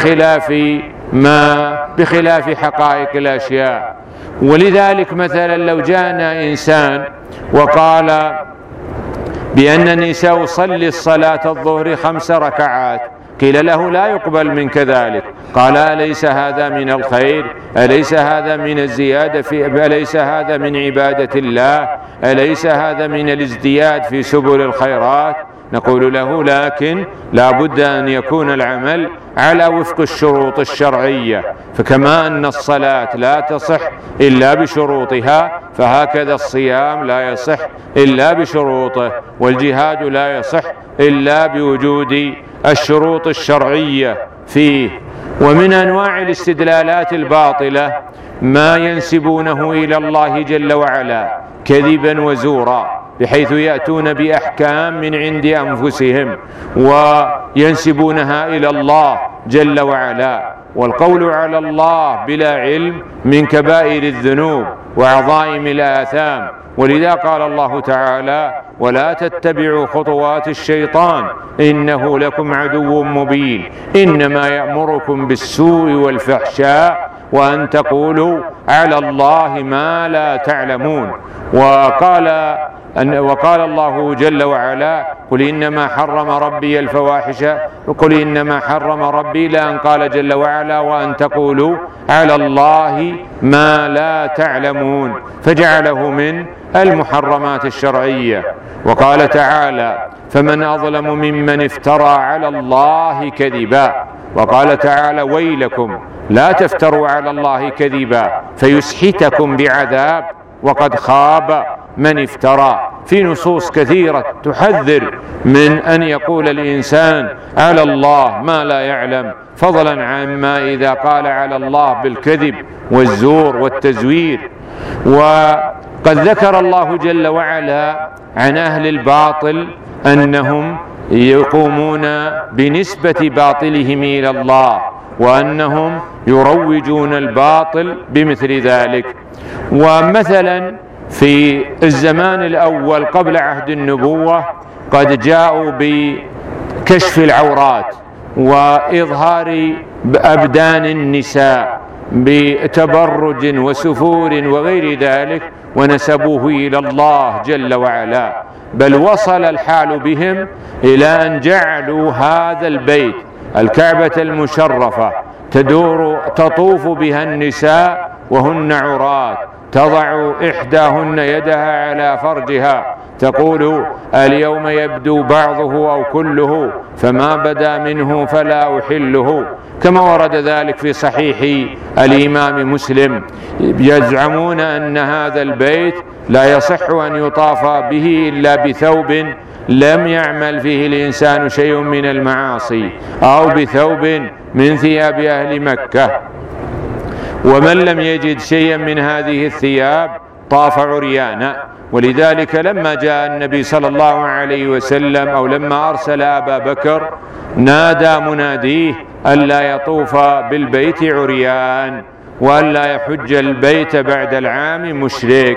بخلاف حقائق الأشياء. ولذلك مثلا لو جاءنا إنسان وقال بأنني سأصلي الصلاة الظهر 5 ركعات، قيل له لا يقبل منك ذلك، قال أليس هذا من الخير؟ أليس هذا من الزيادة أليس هذا من عبادة الله؟ أليس هذا من الازدياد في سبل الخيرات؟ نقول له لكن لا بد أن يكون العمل على وفق الشروط الشرعية، فكما أن الصلاة لا تصح إلا بشروطها، فهكذا الصيام لا يصح إلا بشروطه، والجهاد لا يصح إلا بوجود الشروط الشرعية فيه. ومن أنواع الاستدلالات الباطلة ما ينسبونه إلى الله جل وعلا كذبا وزورا، بحيث يأتون بأحكام من عند أنفسهم وينسبونها إلى الله جل وعلا. والقول على الله بلا علم من كبائر الذنوب وعظائم الآثام، ولذا قال الله تعالى: ولا تتبعوا خطوات الشيطان إنه لكم عدو مبين إنما يأمركم بالسوء والفحشاء وأن تقولوا على الله ما لا تعلمون. وقال الله جل وعلا: قل إنما حرم ربي الفواحش، قل إنما حرم ربي، لأن قال جل وعلا: وأن تقولوا على الله ما لا تعلمون، فجعله من المحرمات الشرعية. وقال تعالى: فمن أظلم ممن افترى على الله كذبا. وقال تعالى: ويلكم لا تفتروا على الله كذبا فيسحتكم بعذاب وقد خاب من افترى. في نصوص كثيرة تحذر من أن يقول الإنسان على الله ما لا يعلم، فضلا عما إذا قال على الله بالكذب والزور والتزوير. وقد ذكر الله جل وعلا عن أهل الباطل أنهم يقومون بنسبة باطلهم إلى الله، وأنهم يروجون الباطل بمثل ذلك. ومثلا في الزمان الأول قبل عهد النبوة قد جاءوا بكشف العورات وإظهار أبدان النساء بتبرج وسفور وغير ذلك، ونسبوه إلى الله جل وعلا، بل وصل الحال بهم إلى أن جعلوا هذا البيت الكعبة المشرفة تطوف بها النساء وهن عرات، تضع إحداهن يدها على فرجها تقول: اليوم يبدو بعضه أو كله، فما بدا منه فلا أحله، كما ورد ذلك في صحيح الإمام مسلم. يزعمون أن هذا البيت لا يصح أن يطاف به إلا بثوب لم يعمل فيه الإنسان شيء من المعاصي، أو بثوب من ثياب أهل مكة، ومن لم يجد شيئا من هذه الثياب طاف عريانا. ولذلك لما جاء النبي صلى الله عليه وسلم، أو لما أرسل أبا بكر، نادى مناديه ألا يطوف بالبيت عريان، وألا يحج البيت بعد العام مشرك.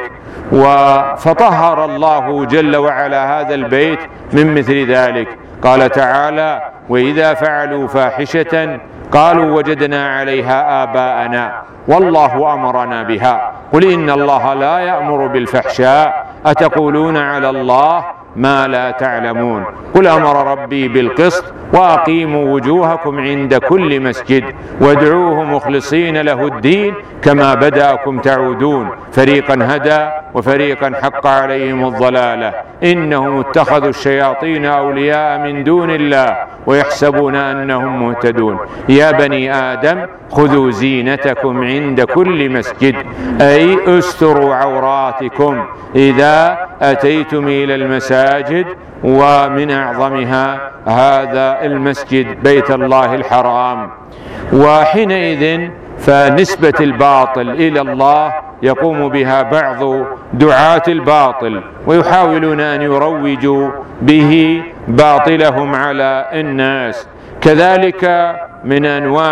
فطهر الله جل وعلا هذا البيت من مثل ذلك. قال تعالى: وإذا فعلوا فاحشة قالوا وجدنا عليها آباءنا والله أمرنا بها قل إن الله لا يأمر بالفحشاء أتقولون على الله ما لا تعلمون قل أمر ربي بالقسط وأقيموا وجوهكم عند كل مسجد وادعوه مخلصين له الدين كما بدأكم تعودون فريقا هدى وفريقا حق عليهم الضلالة إنهم اتخذوا الشياطين أولياء من دون الله ويحسبون أنهم مهتدون يا بني آدم خذوا زينتكم عند كل مسجد أي استروا عوراتكم إذا أتيتم إلى المساجد ومن أعظمها هذا المسجد بيت الله الحرام. وحينئذ فنسبة الباطل إلى الله يقوم بها بعض دعاة الباطل ويحاولون أن يروجوا به باطلهم على الناس. كذلك من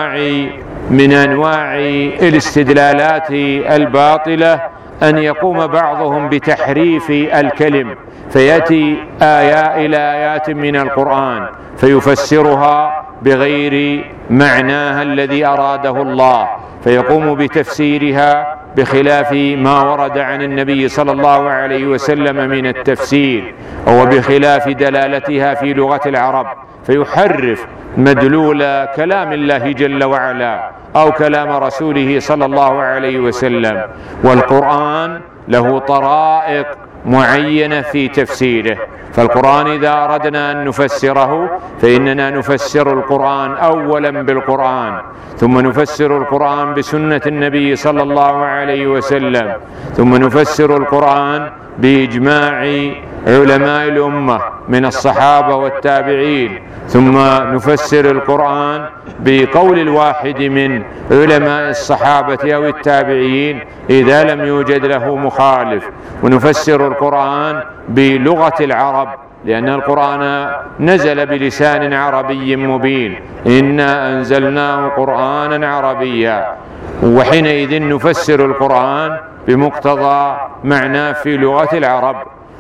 أنواع الاستدلالات الباطلة أن يقوم بعضهم بتحريف الكلم، فيأتي إلى آيات من القرآن فيفسرها بغير معناها الذي أراده الله، فيقوم بتفسيرها بخلاف ما ورد عن النبي صلى الله عليه وسلم من التفسير، أو بخلاف دلالتها في لغة العرب، فيحرف مدلول كلام الله جل وعلا أو كلام رسوله صلى الله عليه وسلم. والقرآن له طرائق معينة في تفسيره، فالقرآن إذا أردنا أن نفسره فإننا نفسر القرآن أولا بالقرآن، ثم نفسر القرآن بسنة النبي صلى الله عليه وسلم، ثم نفسر القرآن بإجماع علماء الأمة من الصحابة والتابعين، ثم نفسر القرآن بقول الواحد من علماء الصحابة أو التابعين إذا لم يوجد له مخالف، ونفسر القرآن بلغة العرب لأن القرآن نزل بلسان عربي مبين، إنا أنزلناه قرآنا عربيا، وحينئذ نفسر القرآن بمقتضى معناه في لغة العرب.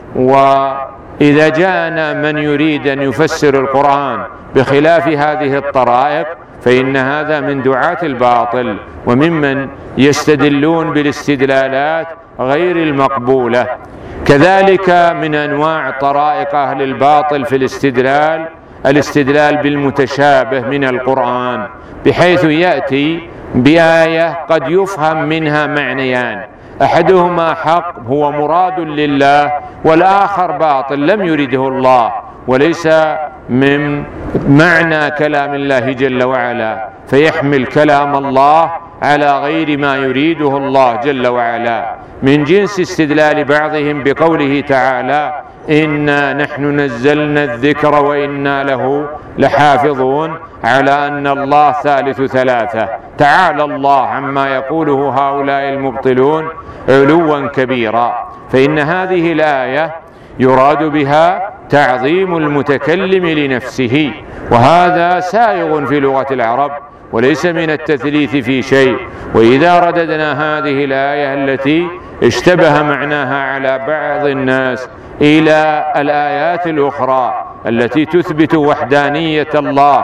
وإذا جاءنا من يريد أن يفسر القرآن بخلاف هذه الطرائق فإن هذا من دعاة الباطل وممن يستدلون بالاستدلالات غير المقبولة. كذلك من أنواع طرائق أهل الباطل في الاستدلال بالمتشابه من القرآن، بحيث يأتي بآية قد يفهم منها معنيان، أحدهما حق هو مراد لله، والآخر باطل لم يرده الله وليس من معنى كلام الله جل وعلا، فيحمل كلام الله على غير ما يريده الله جل وعلا، من جنس استدلال بعضهم بقوله تعالى إنا نحن نزلنا الذكر وإنا له لحافظون، على أن الله ثالث ثلاثة. تعالى الله عما يقوله هؤلاء المبطلون علوا كبيرا. فإن هذه الآية يراد بها تعظيم المتكلم لنفسه، وهذا سائغ في لغة العرب وليس من التثليث في شيء. وإذا رددنا هذه الآية التي اشتبه معناها على بعض الناس إلى الآيات الأخرى التي تثبت وحدانية الله،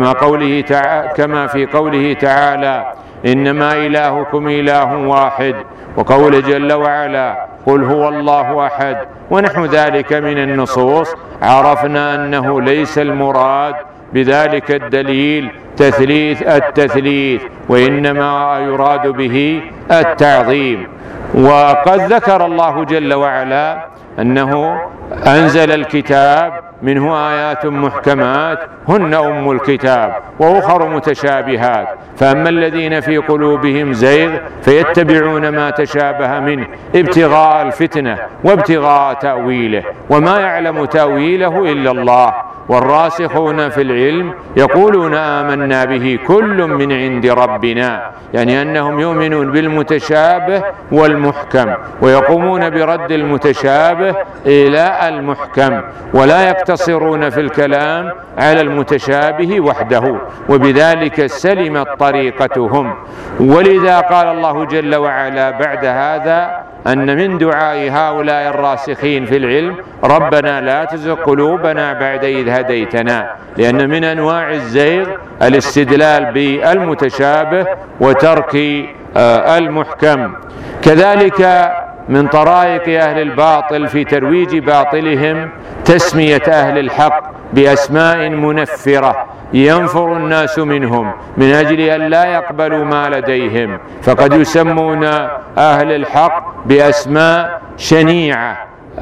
كما في قوله تعالى إنما إلهكم إله واحد، وقول جل وعلا قل هو الله أحد، ونحو ذلك من النصوص، عرفنا أنه ليس المراد بذلك الدليل التثليث، وإنما يراد به التعظيم. وقد ذكر الله جل وعلا أنه أنزل الكتاب منه آيات محكمات هن أم الكتاب وأخر متشابهات، فأما الذين في قلوبهم زيغ فيتبعون ما تشابه منه ابتغاء الفتنة وابتغاء تأويله وما يعلم تأويله إلا الله، والراسخون في العلم يقولون آمنا به كل من عند ربنا، يعني أنهم يؤمنون بالمتشابه والمحكم ويقومون برد المتشابه إلى المحكم، ولا يقتصرون في الكلام على المتشابه وحده، وبذلك سلمت طريقتهم. ولذا قال الله جل وعلا بعد هذا أن من دعاء هؤلاء الراسخين في العلم ربنا لا تزغ قلوبنا بعد إذ هديتنا، لأن من أنواع الزيغ الاستدلال بالمتشابه وترك المحكم. كذلك من طرائق أهل الباطل في ترويج باطلهم تسمية أهل الحق بأسماء منفرة ينفر الناس منهم من أجل أن لا يقبلوا ما لديهم، فقد يسمون أهل الحق بأسماء شنيعة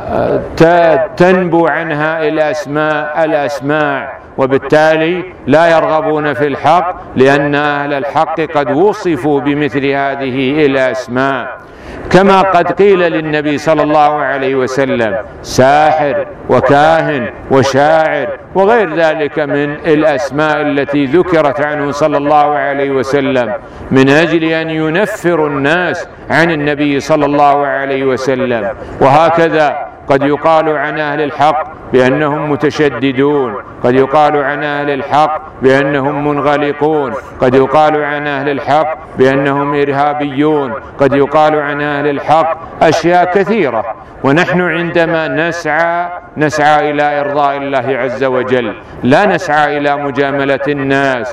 تنبو عنها الأسماع، وبالتالي لا يرغبون في الحق لأن أهل الحق قد وصفوا بمثل هذه الأسماء. كما قد قيل للنبي صلى الله عليه وسلم ساحر وكاهن وشاعر وغير ذلك من الأسماء التي ذكرت عنه صلى الله عليه وسلم من أجل أن ينفر الناس عن النبي صلى الله عليه وسلم. وهكذا قد يقال عن أهل الحق بأنهم متشددون، قد يقال عن أهل الحق بأنهم منغلقون، قد يقال عن أهل الحق بأنهم إرهابيون، قد يقال عن أهل الحق أشياء كثيرة. ونحن عندما نسعى إلى إرضاء الله عز وجل، لا نسعى إلى مجاملة الناس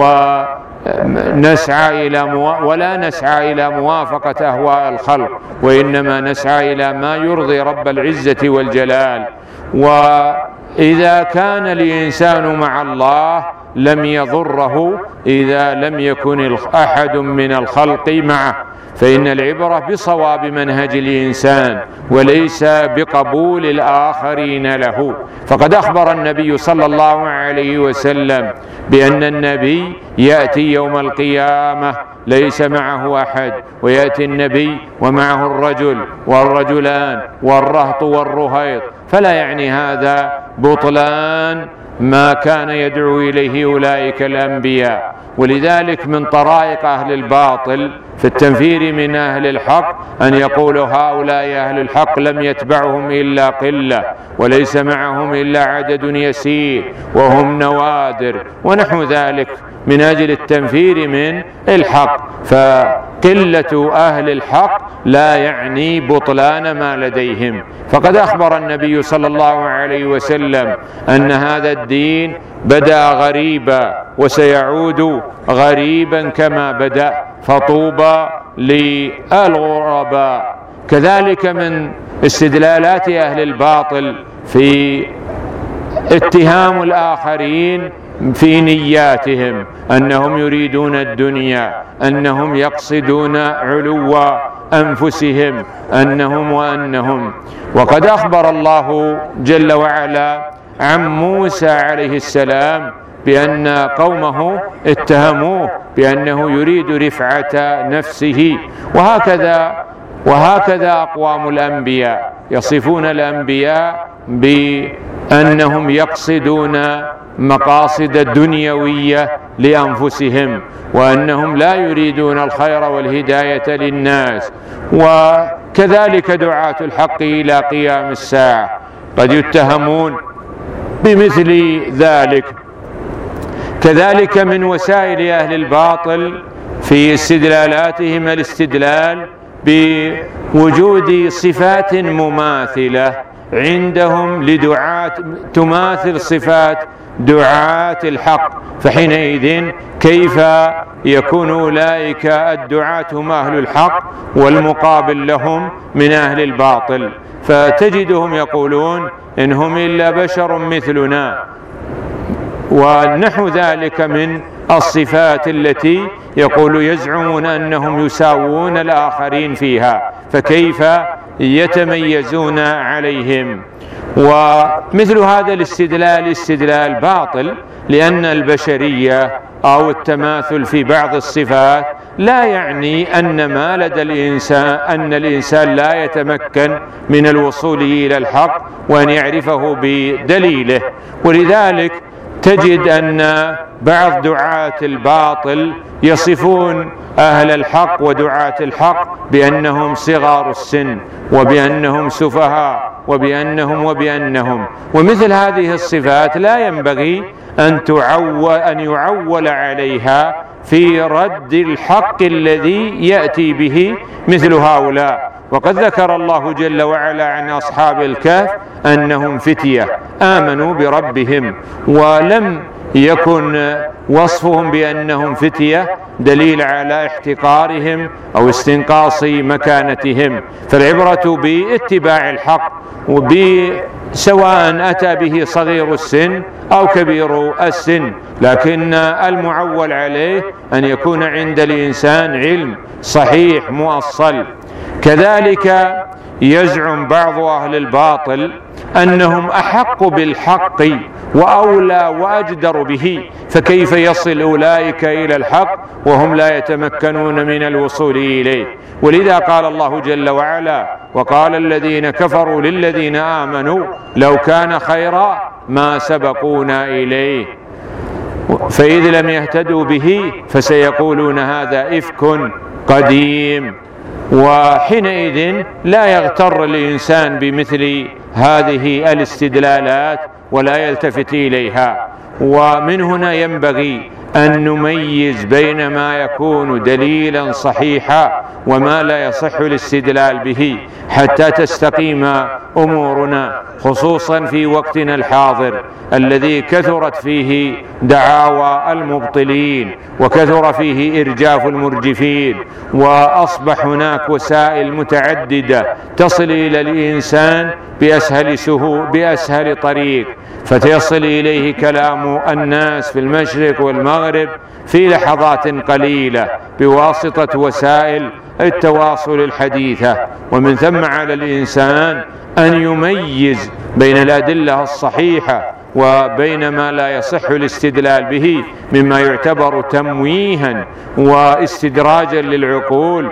ولا نسعى إلى موافقة أهواء الخلق، وإنما نسعى إلى ما يرضي رب العزة والجلال. وإذا كان الإنسان مع الله لم يضره إذا لم يكن أحد من الخلق معه، فإن العبرة بصواب منهج الإنسان وليس بقبول الآخرين له. فقد أخبر النبي صلى الله عليه وسلم بأن النبي يأتي يوم القيامة ليس معه أحد، ويأتي النبي ومعه الرجل والرجلان والرهط والرهيط، فلا يعني هذا بطلان ما كان يدعو إليه أولئك الأنبياء. ولذلك من طرائق أهل الباطل في التنفير من أهل الحق أن يقولوا هؤلاء أهل الحق لم يتبعهم إلا قلة وليس معهم إلا عدد يسير وهم نوادر ونحو ذلك من أجل التنفير من الحق. فقلة أهل الحق لا يعني بطلان ما لديهم. فقد أخبر النبي صلى الله عليه وسلم أن هذا الدين بدأ غريبا وسيعود غريبا كما بدأ، فطوبى للغرباء. كذلك من استدلالات أهل الباطل في اتهام الآخرين في نياتهم أنهم يريدون الدنيا، أنهم يقصدون علو أنفسهم، أنهم. وقد أخبر الله جل وعلا عن موسى عليه السلام بأن قومه اتهموه بأنه يريد رفعة نفسه. وهكذا أقوام الأنبياء يصفون الأنبياء بأنهم يقصدون مقاصد دنيوية لأنفسهم، وأنهم لا يريدون الخير والهداية للناس. وكذلك دعاة الحق إلى قيام الساعة قد يتهمون بمثل ذلك. كذلك من وسائل أهل الباطل في استدلالاتهم الاستدلال بوجود صفات مماثلة عندهم لدعاة تماثل صفات دعاة الحق، فحينئذ كيف يكون أولئك الدعاة هم أهل الحق والمقابل لهم من أهل الباطل؟ فتجدهم يقولون إنهم إلا بشر مثلنا ونحو ذلك من الصفات التي يزعمون أنهم يساوون الآخرين فيها، فكيف يتميزون عليهم؟ ومثل هذا الاستدلال استدلال باطل، لأن البشرية أو التماثل في بعض الصفات لا يعني أن ما لدى الإنسان لا يتمكن من الوصول إلى الحق وأن يعرفه بدليله. ولذلك تجد أن بعض دعاة الباطل يصفون أهل الحق ودعاة الحق بأنهم صغار السن وبأنهم سفهاء وبأنهم ومثل هذه الصفات لا ينبغي أن يعول عليها في رد الحق الذي يأتي به مثل هؤلاء. وقد ذكر الله جل وعلا عن أصحاب الكهف أنهم فتية آمنوا بربهم، ولم يكن وصفهم بأنهم فتية دليل على احتقارهم أو استنقاص مكانتهم. فالعبرة باتباع الحق سواء أتى به صغير السن أو كبير السن، لكن المعول عليه أن يكون عند الإنسان علم صحيح مؤصل. كذلك يزعم بعض أهل الباطل أنهم أحق بالحق وأولى وأجدر به، فكيف يصل أولئك إلى الحق وهم لا يتمكنون من الوصول إليه؟ ولذا قال الله جل وعلا: وقال الذين كفروا للذين آمنوا لو كان خيرا ما سبقونا إليه، فإذ لم يهتدوا به فسيقولون هذا إفك قديم. وحينئذ لا يغتر الإنسان بمثل هذه الاستدلالات ولا يلتفت إليها. ومن هنا ينبغي أن نميز بين ما يكون دليلا صحيحا وما لا يصح الاستدلال به حتى تستقيم أمورنا، خصوصا في وقتنا الحاضر الذي كثرت فيه دعاوى المبطلين وكثر فيه إرجاف المرجفين، وأصبح هناك وسائل متعددة تصل إلى الإنسان بأسهل طريق، فتصل إليه كلام الناس في المشرق والمغرب في لحظات قليلة بواسطة وسائل التواصل الحديثة. ومن ثم على الإنسان أن يميز بين الأدلة الصحيحة وبين ما لا يصح الاستدلال به مما يعتبر تمويها واستدراجا للعقول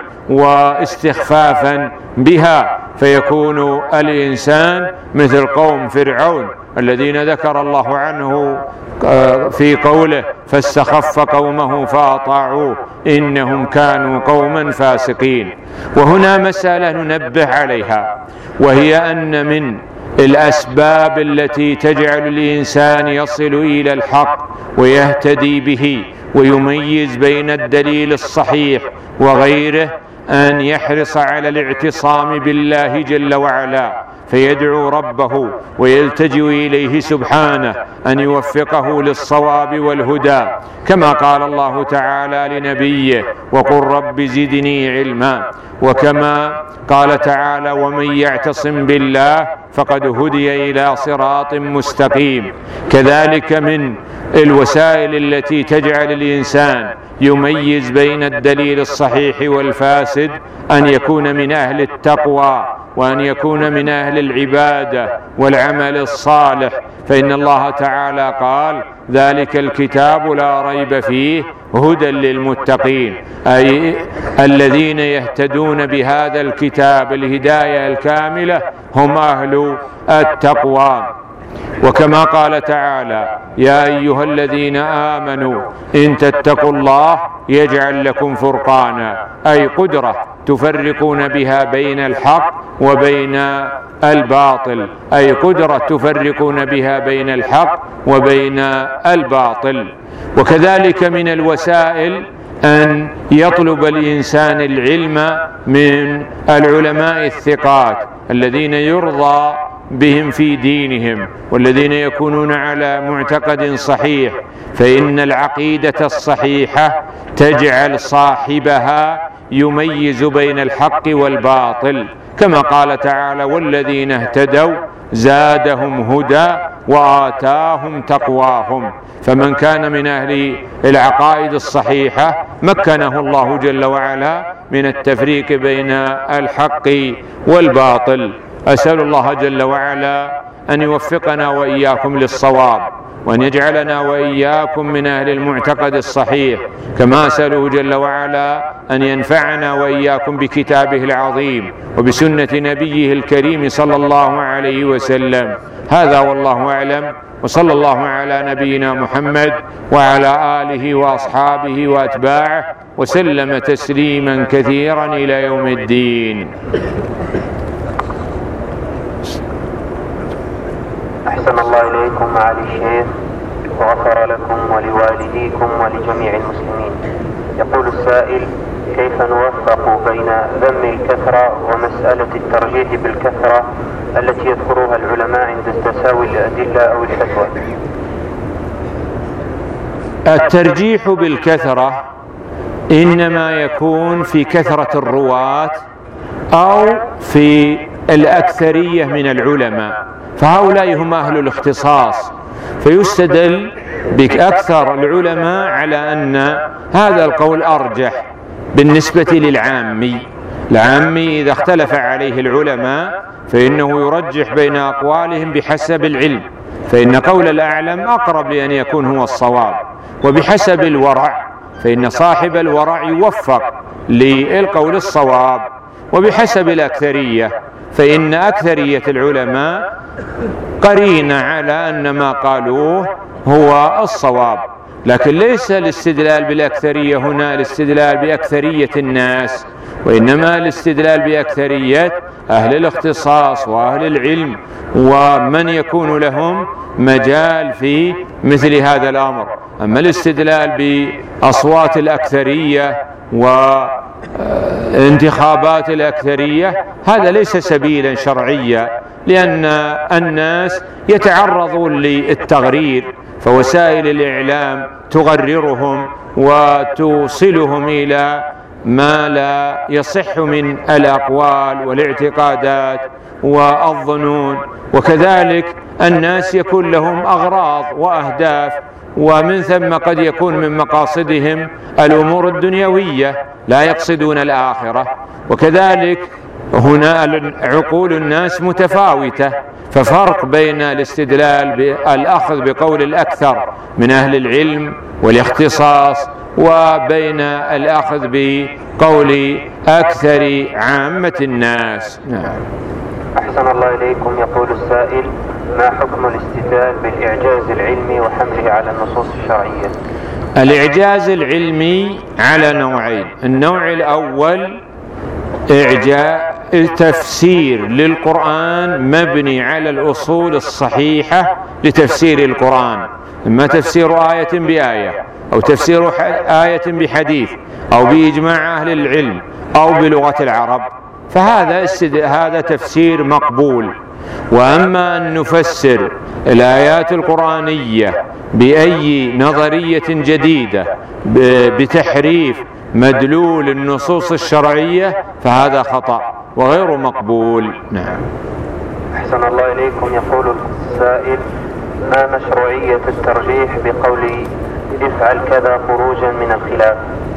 واستخفافا بها، فيكون الإنسان مثل قوم فرعون الذين ذكر الله عنه في قوله: فاستخف قومه فأطاعوه إنهم كانوا قوما فاسقين. وهنا مسألة ننبه عليها، وهي أن من الأسباب التي تجعل الإنسان يصل إلى الحق ويهتدي به ويميز بين الدليل الصحيح وغيره أن يحرص على الاعتصام بالله جل وعلا، فيدعو ربه ويلتجئ إليه سبحانه أن يوفقه للصواب والهدى، كما قال الله تعالى لنبيه: وقل رب زدني علما. وكما قال تعالى: ومن يعتصم بالله فقد هدي إلى صراط مستقيم. كذلك من الوسائل التي تجعل الإنسان يميز بين الدليل الصحيح والفاسد أن يكون من أهل التقوى وأن يكون من أهل العبادة والعمل الصالح، فإن الله تعالى قال: ذلك الكتاب لا ريب فيه هدى للمتقين، أي الذين يهتدون بهذا الكتاب الهداية الكاملة هم أهل التقوى. وكما قال تعالى: يا أيها الذين آمنوا إن تتقوا الله يجعل لكم فرقانا، أي قدرة تفرقون بها بين الحق وبين الباطل، أي قدرة تفرقون بها بين الحق وبين الباطل. وكذلك من الوسائل أن يطلب الإنسان العلم من العلماء الثقات الذين يرضى بهم في دينهم والذين يكونون على معتقد صحيح، فإن العقيدة الصحيحة تجعل صاحبها يميز بين الحق والباطل، كما قال تعالى: والذين اهتدوا زادهم هدى وآتاهم تقواهم. فمن كان من أهل العقائد الصحيحة مكنه الله جل وعلا من التفريق بين الحق والباطل. أسأل الله جل وعلا أن يوفقنا وإياكم للصواب، وأن يجعلنا وإياكم من أهل المعتقد الصحيح، كما أسأله جل وعلا أن ينفعنا وإياكم بكتابه العظيم وبسنة نبيه الكريم صلى الله عليه وسلم. هذا والله أعلم، وصلى الله على نبينا محمد وعلى آله وأصحابه وأتباعه وسلم تسليما كثيرا إلى يوم الدين. أحسن الله إليكم معالي الشيخ وغفر لكم ولوالديكم ولجميع المسلمين. يقول السائل: كيف نوفق بين ذم الكثرة ومسألة الترجيح بالكثرة التي يذكرها العلماء عند تساوي الأدلة أو الفتوى؟ الترجيح بالكثرة إنما يكون في كثرة الرواة أو في الأكثرية من العلماء، فهؤلاء هم أهل الاختصاص، فيستدل بأكثر العلماء على أن هذا القول أرجح بالنسبة للعامي. العامي إذا اختلف عليه العلماء فإنه يرجح بين أقوالهم بحسب العلم، فإن قول الأعلم أقرب لأن يكون هو الصواب، وبحسب الورع فإن صاحب الورع يوفق للقول الصواب، وبحسب الأكثرية فإن أكثرية العلماء قرين على أن ما قالوه هو الصواب. لكن ليس الاستدلال بالأكثرية هنا الاستدلال بأكثرية الناس، وإنما الاستدلال بأكثرية أهل الاختصاص وأهل العلم ومن يكون لهم مجال في مثل هذا الأمر. أما الاستدلال بأصوات الأكثرية وانتخابات الأكثرية هذا ليس سبيلا شرعيا، لأن الناس يتعرضون للتغرير، فوسائل الإعلام تغررهم وتوصلهم إلى ما لا يصح من الأقوال والاعتقادات والظنون، وكذلك الناس يكون لهم أغراض وأهداف، ومن ثم قد يكون من مقاصدهم الأمور الدنيوية لا يقصدون الآخرة. وكذلك هنا عقول الناس متفاوتة، ففرق بين الاستدلال بالأخذ بقول الأكثر من أهل العلم والاختصاص وبين الأخذ بقول أكثر عامة الناس. نعم. أحسن الله إليكم. يقول السائل: ما حكم الاستدلال بالإعجاز العلمي وحمله على النصوص الشرعية؟ الإعجاز العلمي على نوعين: النوع الأول تفسير للقرآن مبني على الأصول الصحيحة لتفسير القرآن، إما تفسير آية بآية أو تفسير آية بحديث أو بإجماع أهل العلم أو بلغة العرب، فهذا تفسير مقبول. وأما أن نفسر الآيات القرآنية بأي نظرية جديدة بتحريف مدلول النصوص الشرعية فهذا خطأ وغير مقبول. نعم. أحسن الله إليكم. يقول السائل: ما مشروعية الترجيح بقول افعل كذا خروجا من الخلاف؟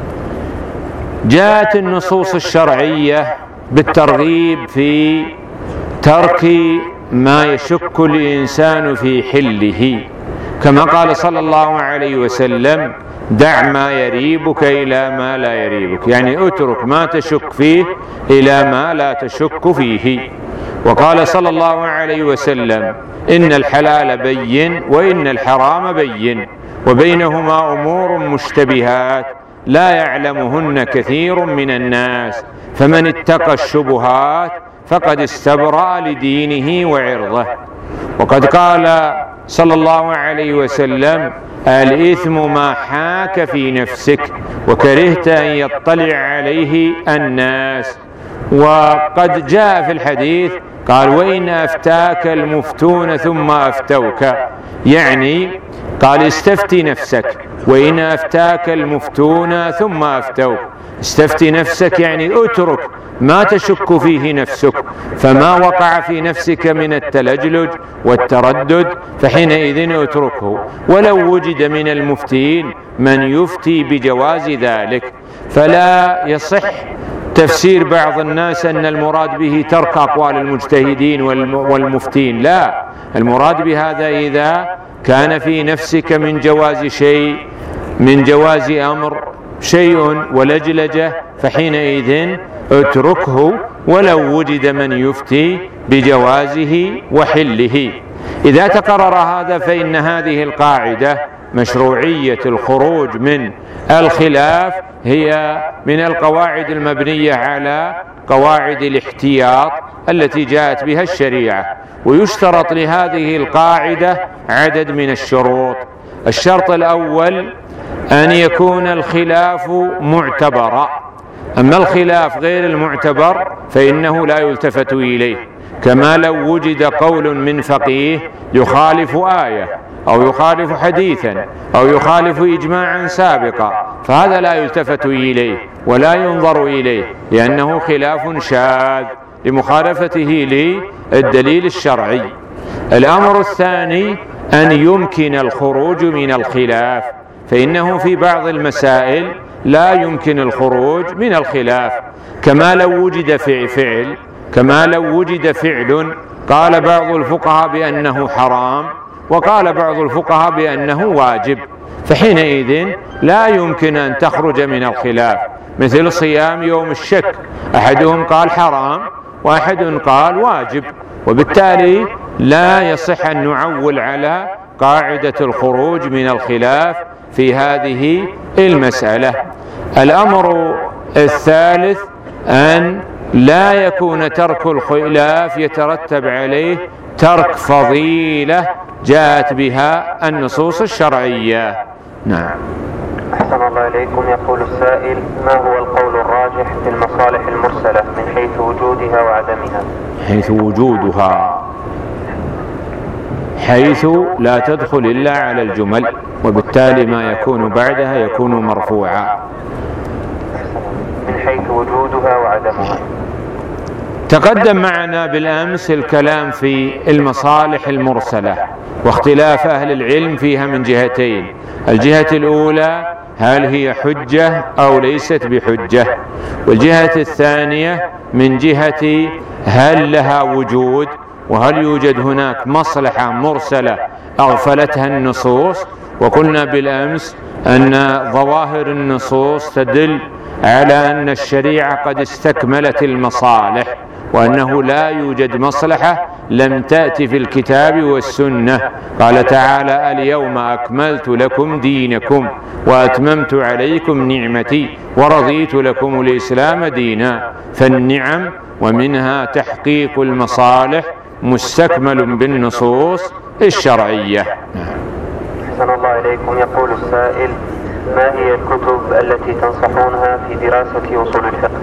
جاءت النصوص الشرعية بالترغيب في ترك ما يشك الإنسان في حله، كما قال صلى الله عليه وسلم: دع ما يريبك إلى ما لا يريبك، يعني اترك ما تشك فيه إلى ما لا تشك فيه. وقال صلى الله عليه وسلم: إن الحلال بين وإن الحرام بين وبينهما أمور مشتبهات لا يعلمهن كثير من الناس فمن اتقى الشبهات فقد استبرأ لدينه وعرضه. وقد قال صلى الله عليه وسلم: الإثم ما حاك في نفسك وكرهت أن يطلع عليه الناس. وقد جاء في الحديث قال: وإن أفتاك المفتون ثم أفتوك، يعني قال استفتي نفسك، وإن أفتاك المفتون ثم أفتوك. استفتي نفسك يعني اترك ما تشك فيه نفسك، فما وقع في نفسك من التلجلج والتردد فحينئذ اتركه، ولو وجد من المفتين من يفتي بجواز ذلك. فلا يصح تفسير بعض الناس أن المراد به ترك أقوال المجتهدين والمفتين، لا، المراد بهذا إذا كان في نفسك من جواز شيء، من جواز أمر شيء ولجلجة، فحينئذ اتركه ولو وجد من يفتي بجوازه وحله. إذا تقرر هذا فإن هذه القاعدة مشروعية الخروج من الخلاف هي من القواعد المبنية على قواعد الاحتياط التي جاءت بها الشريعة. ويشترط لهذه القاعدة عدد من الشروط. الشرط الأول أن يكون الخلاف معتبرا، أما الخلاف غير المعتبر فإنه لا يلتفت إليه، كما لو وجد قول من فقيه يخالف آية أو يخالف حديثا أو يخالف إجماعا سابقا، فهذا لا يلتفت إليه ولا ينظر إليه، لأنه خلاف شاذ لمخالفته للدليل الشرعي. الأمر الثاني أن يمكن الخروج من الخلاف، فإنه في بعض المسائل لا يمكن الخروج من الخلاف، كما لو وجد فعل قال بعض الفقهاء بأنه حرام وقال بعض الفقهاء بأنه واجب، فحينئذ لا يمكن أن تخرج من الخلاف، مثل صيام يوم الشك، أحدهم قال حرام واحد قال واجب، وبالتالي لا يصح أن نعول على قاعدة الخروج من الخلاف في هذه المسألة. الأمر الثالث أن لا يكون ترك الخلاف يترتب عليه ترك فضيلة جاءت بها النصوص الشرعية. نعم. أحسن الله إليكم. يقول السائل: ما هو القول الراجح في المصالح المرسلة من حيث وجودها وعدمها؟ حيث وجودها، حيث لا تدخل إلا على الجمل، وبالتالي ما يكون بعدها يكون مرفوعا. من حيث وجودها وعدمها. تقدم معنا بالأمس الكلام في المصالح المرسلة واختلاف أهل العلم فيها من جهتين: الجهة الأولى هل هي حجة أو ليست بحجة، والجهة الثانية من جهة هل لها وجود، وهل يوجد هناك مصلحة مرسلة أغفلتها النصوص. وقلنا بالأمس أن ظواهر النصوص تدل على أن الشريعة قد استكملت المصالح، وأنه لا يوجد مصلحة لم تأتي في الكتاب والسنة. قال تعالى: اليوم أكملت لكم دينكم وأتممت عليكم نعمتي ورضيت لكم الإسلام دينا. فالنعم ومنها تحقيق المصالح مستكمل بالنصوص الشرعية. أحسن الله إليكم. يقول السائل: ما هي الكتب التي تنصحونها في دراسة أصول الفقه؟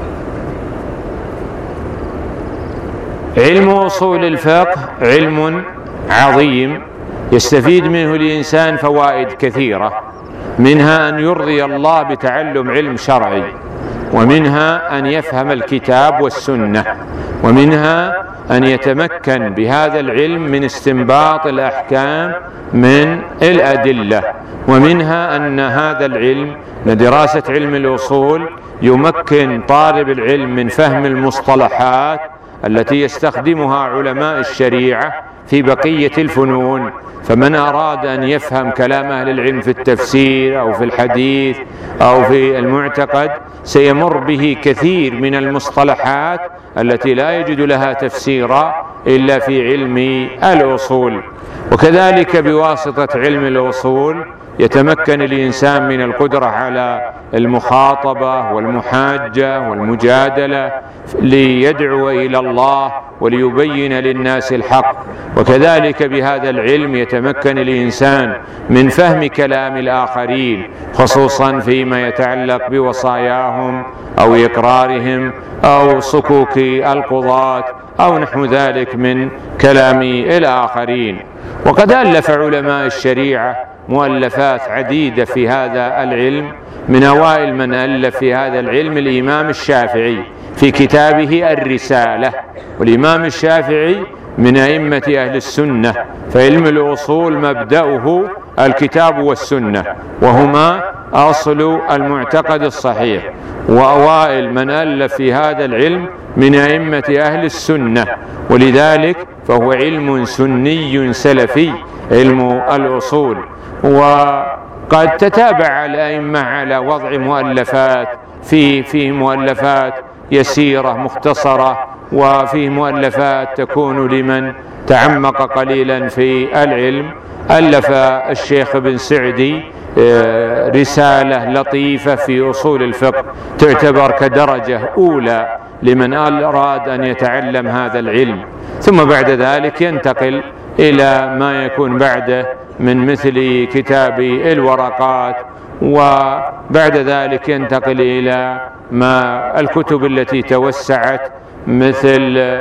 علم أصول الفقه علم عظيم يستفيد منه الإنسان فوائد كثيرة، منها أن يرضي الله بتعلم علم شرعي، ومنها أن يفهم الكتاب والسنة، ومنها أن يتمكن بهذا العلم من استنباط الأحكام من الأدلة، ومنها أن هذا العلم لدراسة علم الأصول يمكن طالب العلم من فهم المصطلحات التي يستخدمها علماء الشريعة في بقية الفنون. فمن أراد أن يفهم كلام أهل العلم في التفسير أو في الحديث أو في المعتقد سيمر به كثير من المصطلحات التي لا يجد لها تفسيرا إلا في علم الأصول. وكذلك بواسطة علم الأصول يتمكن الإنسان من القدرة على المخاطبة والمحاجة والمجادلة ليدعو إلى الله وليبين للناس الحق. وكذلك بهذا العلم يتمكن الإنسان من فهم كلام الآخرين، خصوصا فيما يتعلق بوصاياهم أو إقرارهم أو صكوك القضاة أو نحو ذلك من كلام الآخرين. وقد ألف علماء الشريعة مؤلفات عديدة في هذا العلم. من أوائل من ألف في هذا العلم الإمام الشافعي في كتابه الرسالة، والإمام الشافعي من أئمة أهل السنة، فعلم الأصول مبدأه الكتاب والسنة، وهما أصل المعتقد الصحيح. وأوائل من ألف في هذا العلم من أئمة أهل السنة، ولذلك فهو علم سني سلفي علم الأصول. وقد تتابع الأئمة على وضع مؤلفات في مؤلفات يسيرة مختصرة، وفي مؤلفات تكون لمن تعمق قليلا في العلم. ألف الشيخ ابن سعدي رسالة لطيفة في أصول الفقه تعتبر كدرجة أولى لمن أراد أن يتعلم هذا العلم. ثم بعد ذلك ينتقل إلى ما يكون بعده من مثل كتاب الورقات، وبعد ذلك ينتقل إلى الكتب التي توسعت مثل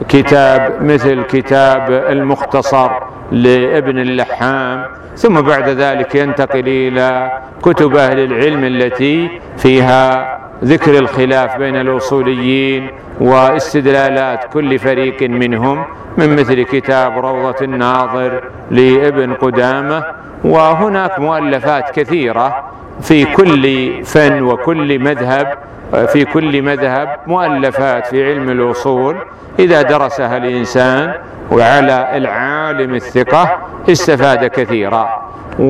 كتاب المختصر لابن اللحام. ثم بعد ذلك ينتقل إلى كتب أهل العلم التي فيها ذكر الخلاف بين الأصوليين واستدلالات كل فريق منهم، من مثل كتاب روضة الناظر لابن قدامة. وهناك مؤلفات كثيرة في كل فن وكل مذهب، في كل مذهب مؤلفات في علم الأصول إذا درسها الإنسان وعلى العالم الثقة استفاد كثيرا.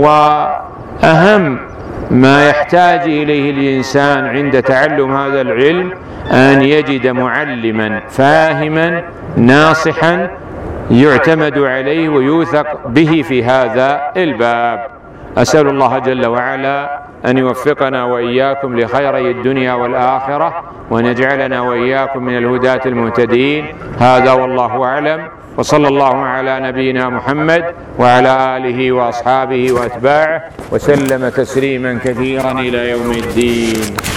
وأهم ما يحتاج إليه الإنسان عند تعلم هذا العلم أن يجد معلما فاهما ناصحا يعتمد عليه ويوثق به في هذا الباب. أسأل الله جل وعلا أن يوفقنا وإياكم لخيري الدنيا والآخرة، ونجعلنا وإياكم من الهداة المهتدين. هذا والله أعلم، وصلى الله على نبينا محمد وعلى آله وأصحابه وأتباعه وسلم تسليما كثيرا إلى يوم الدين.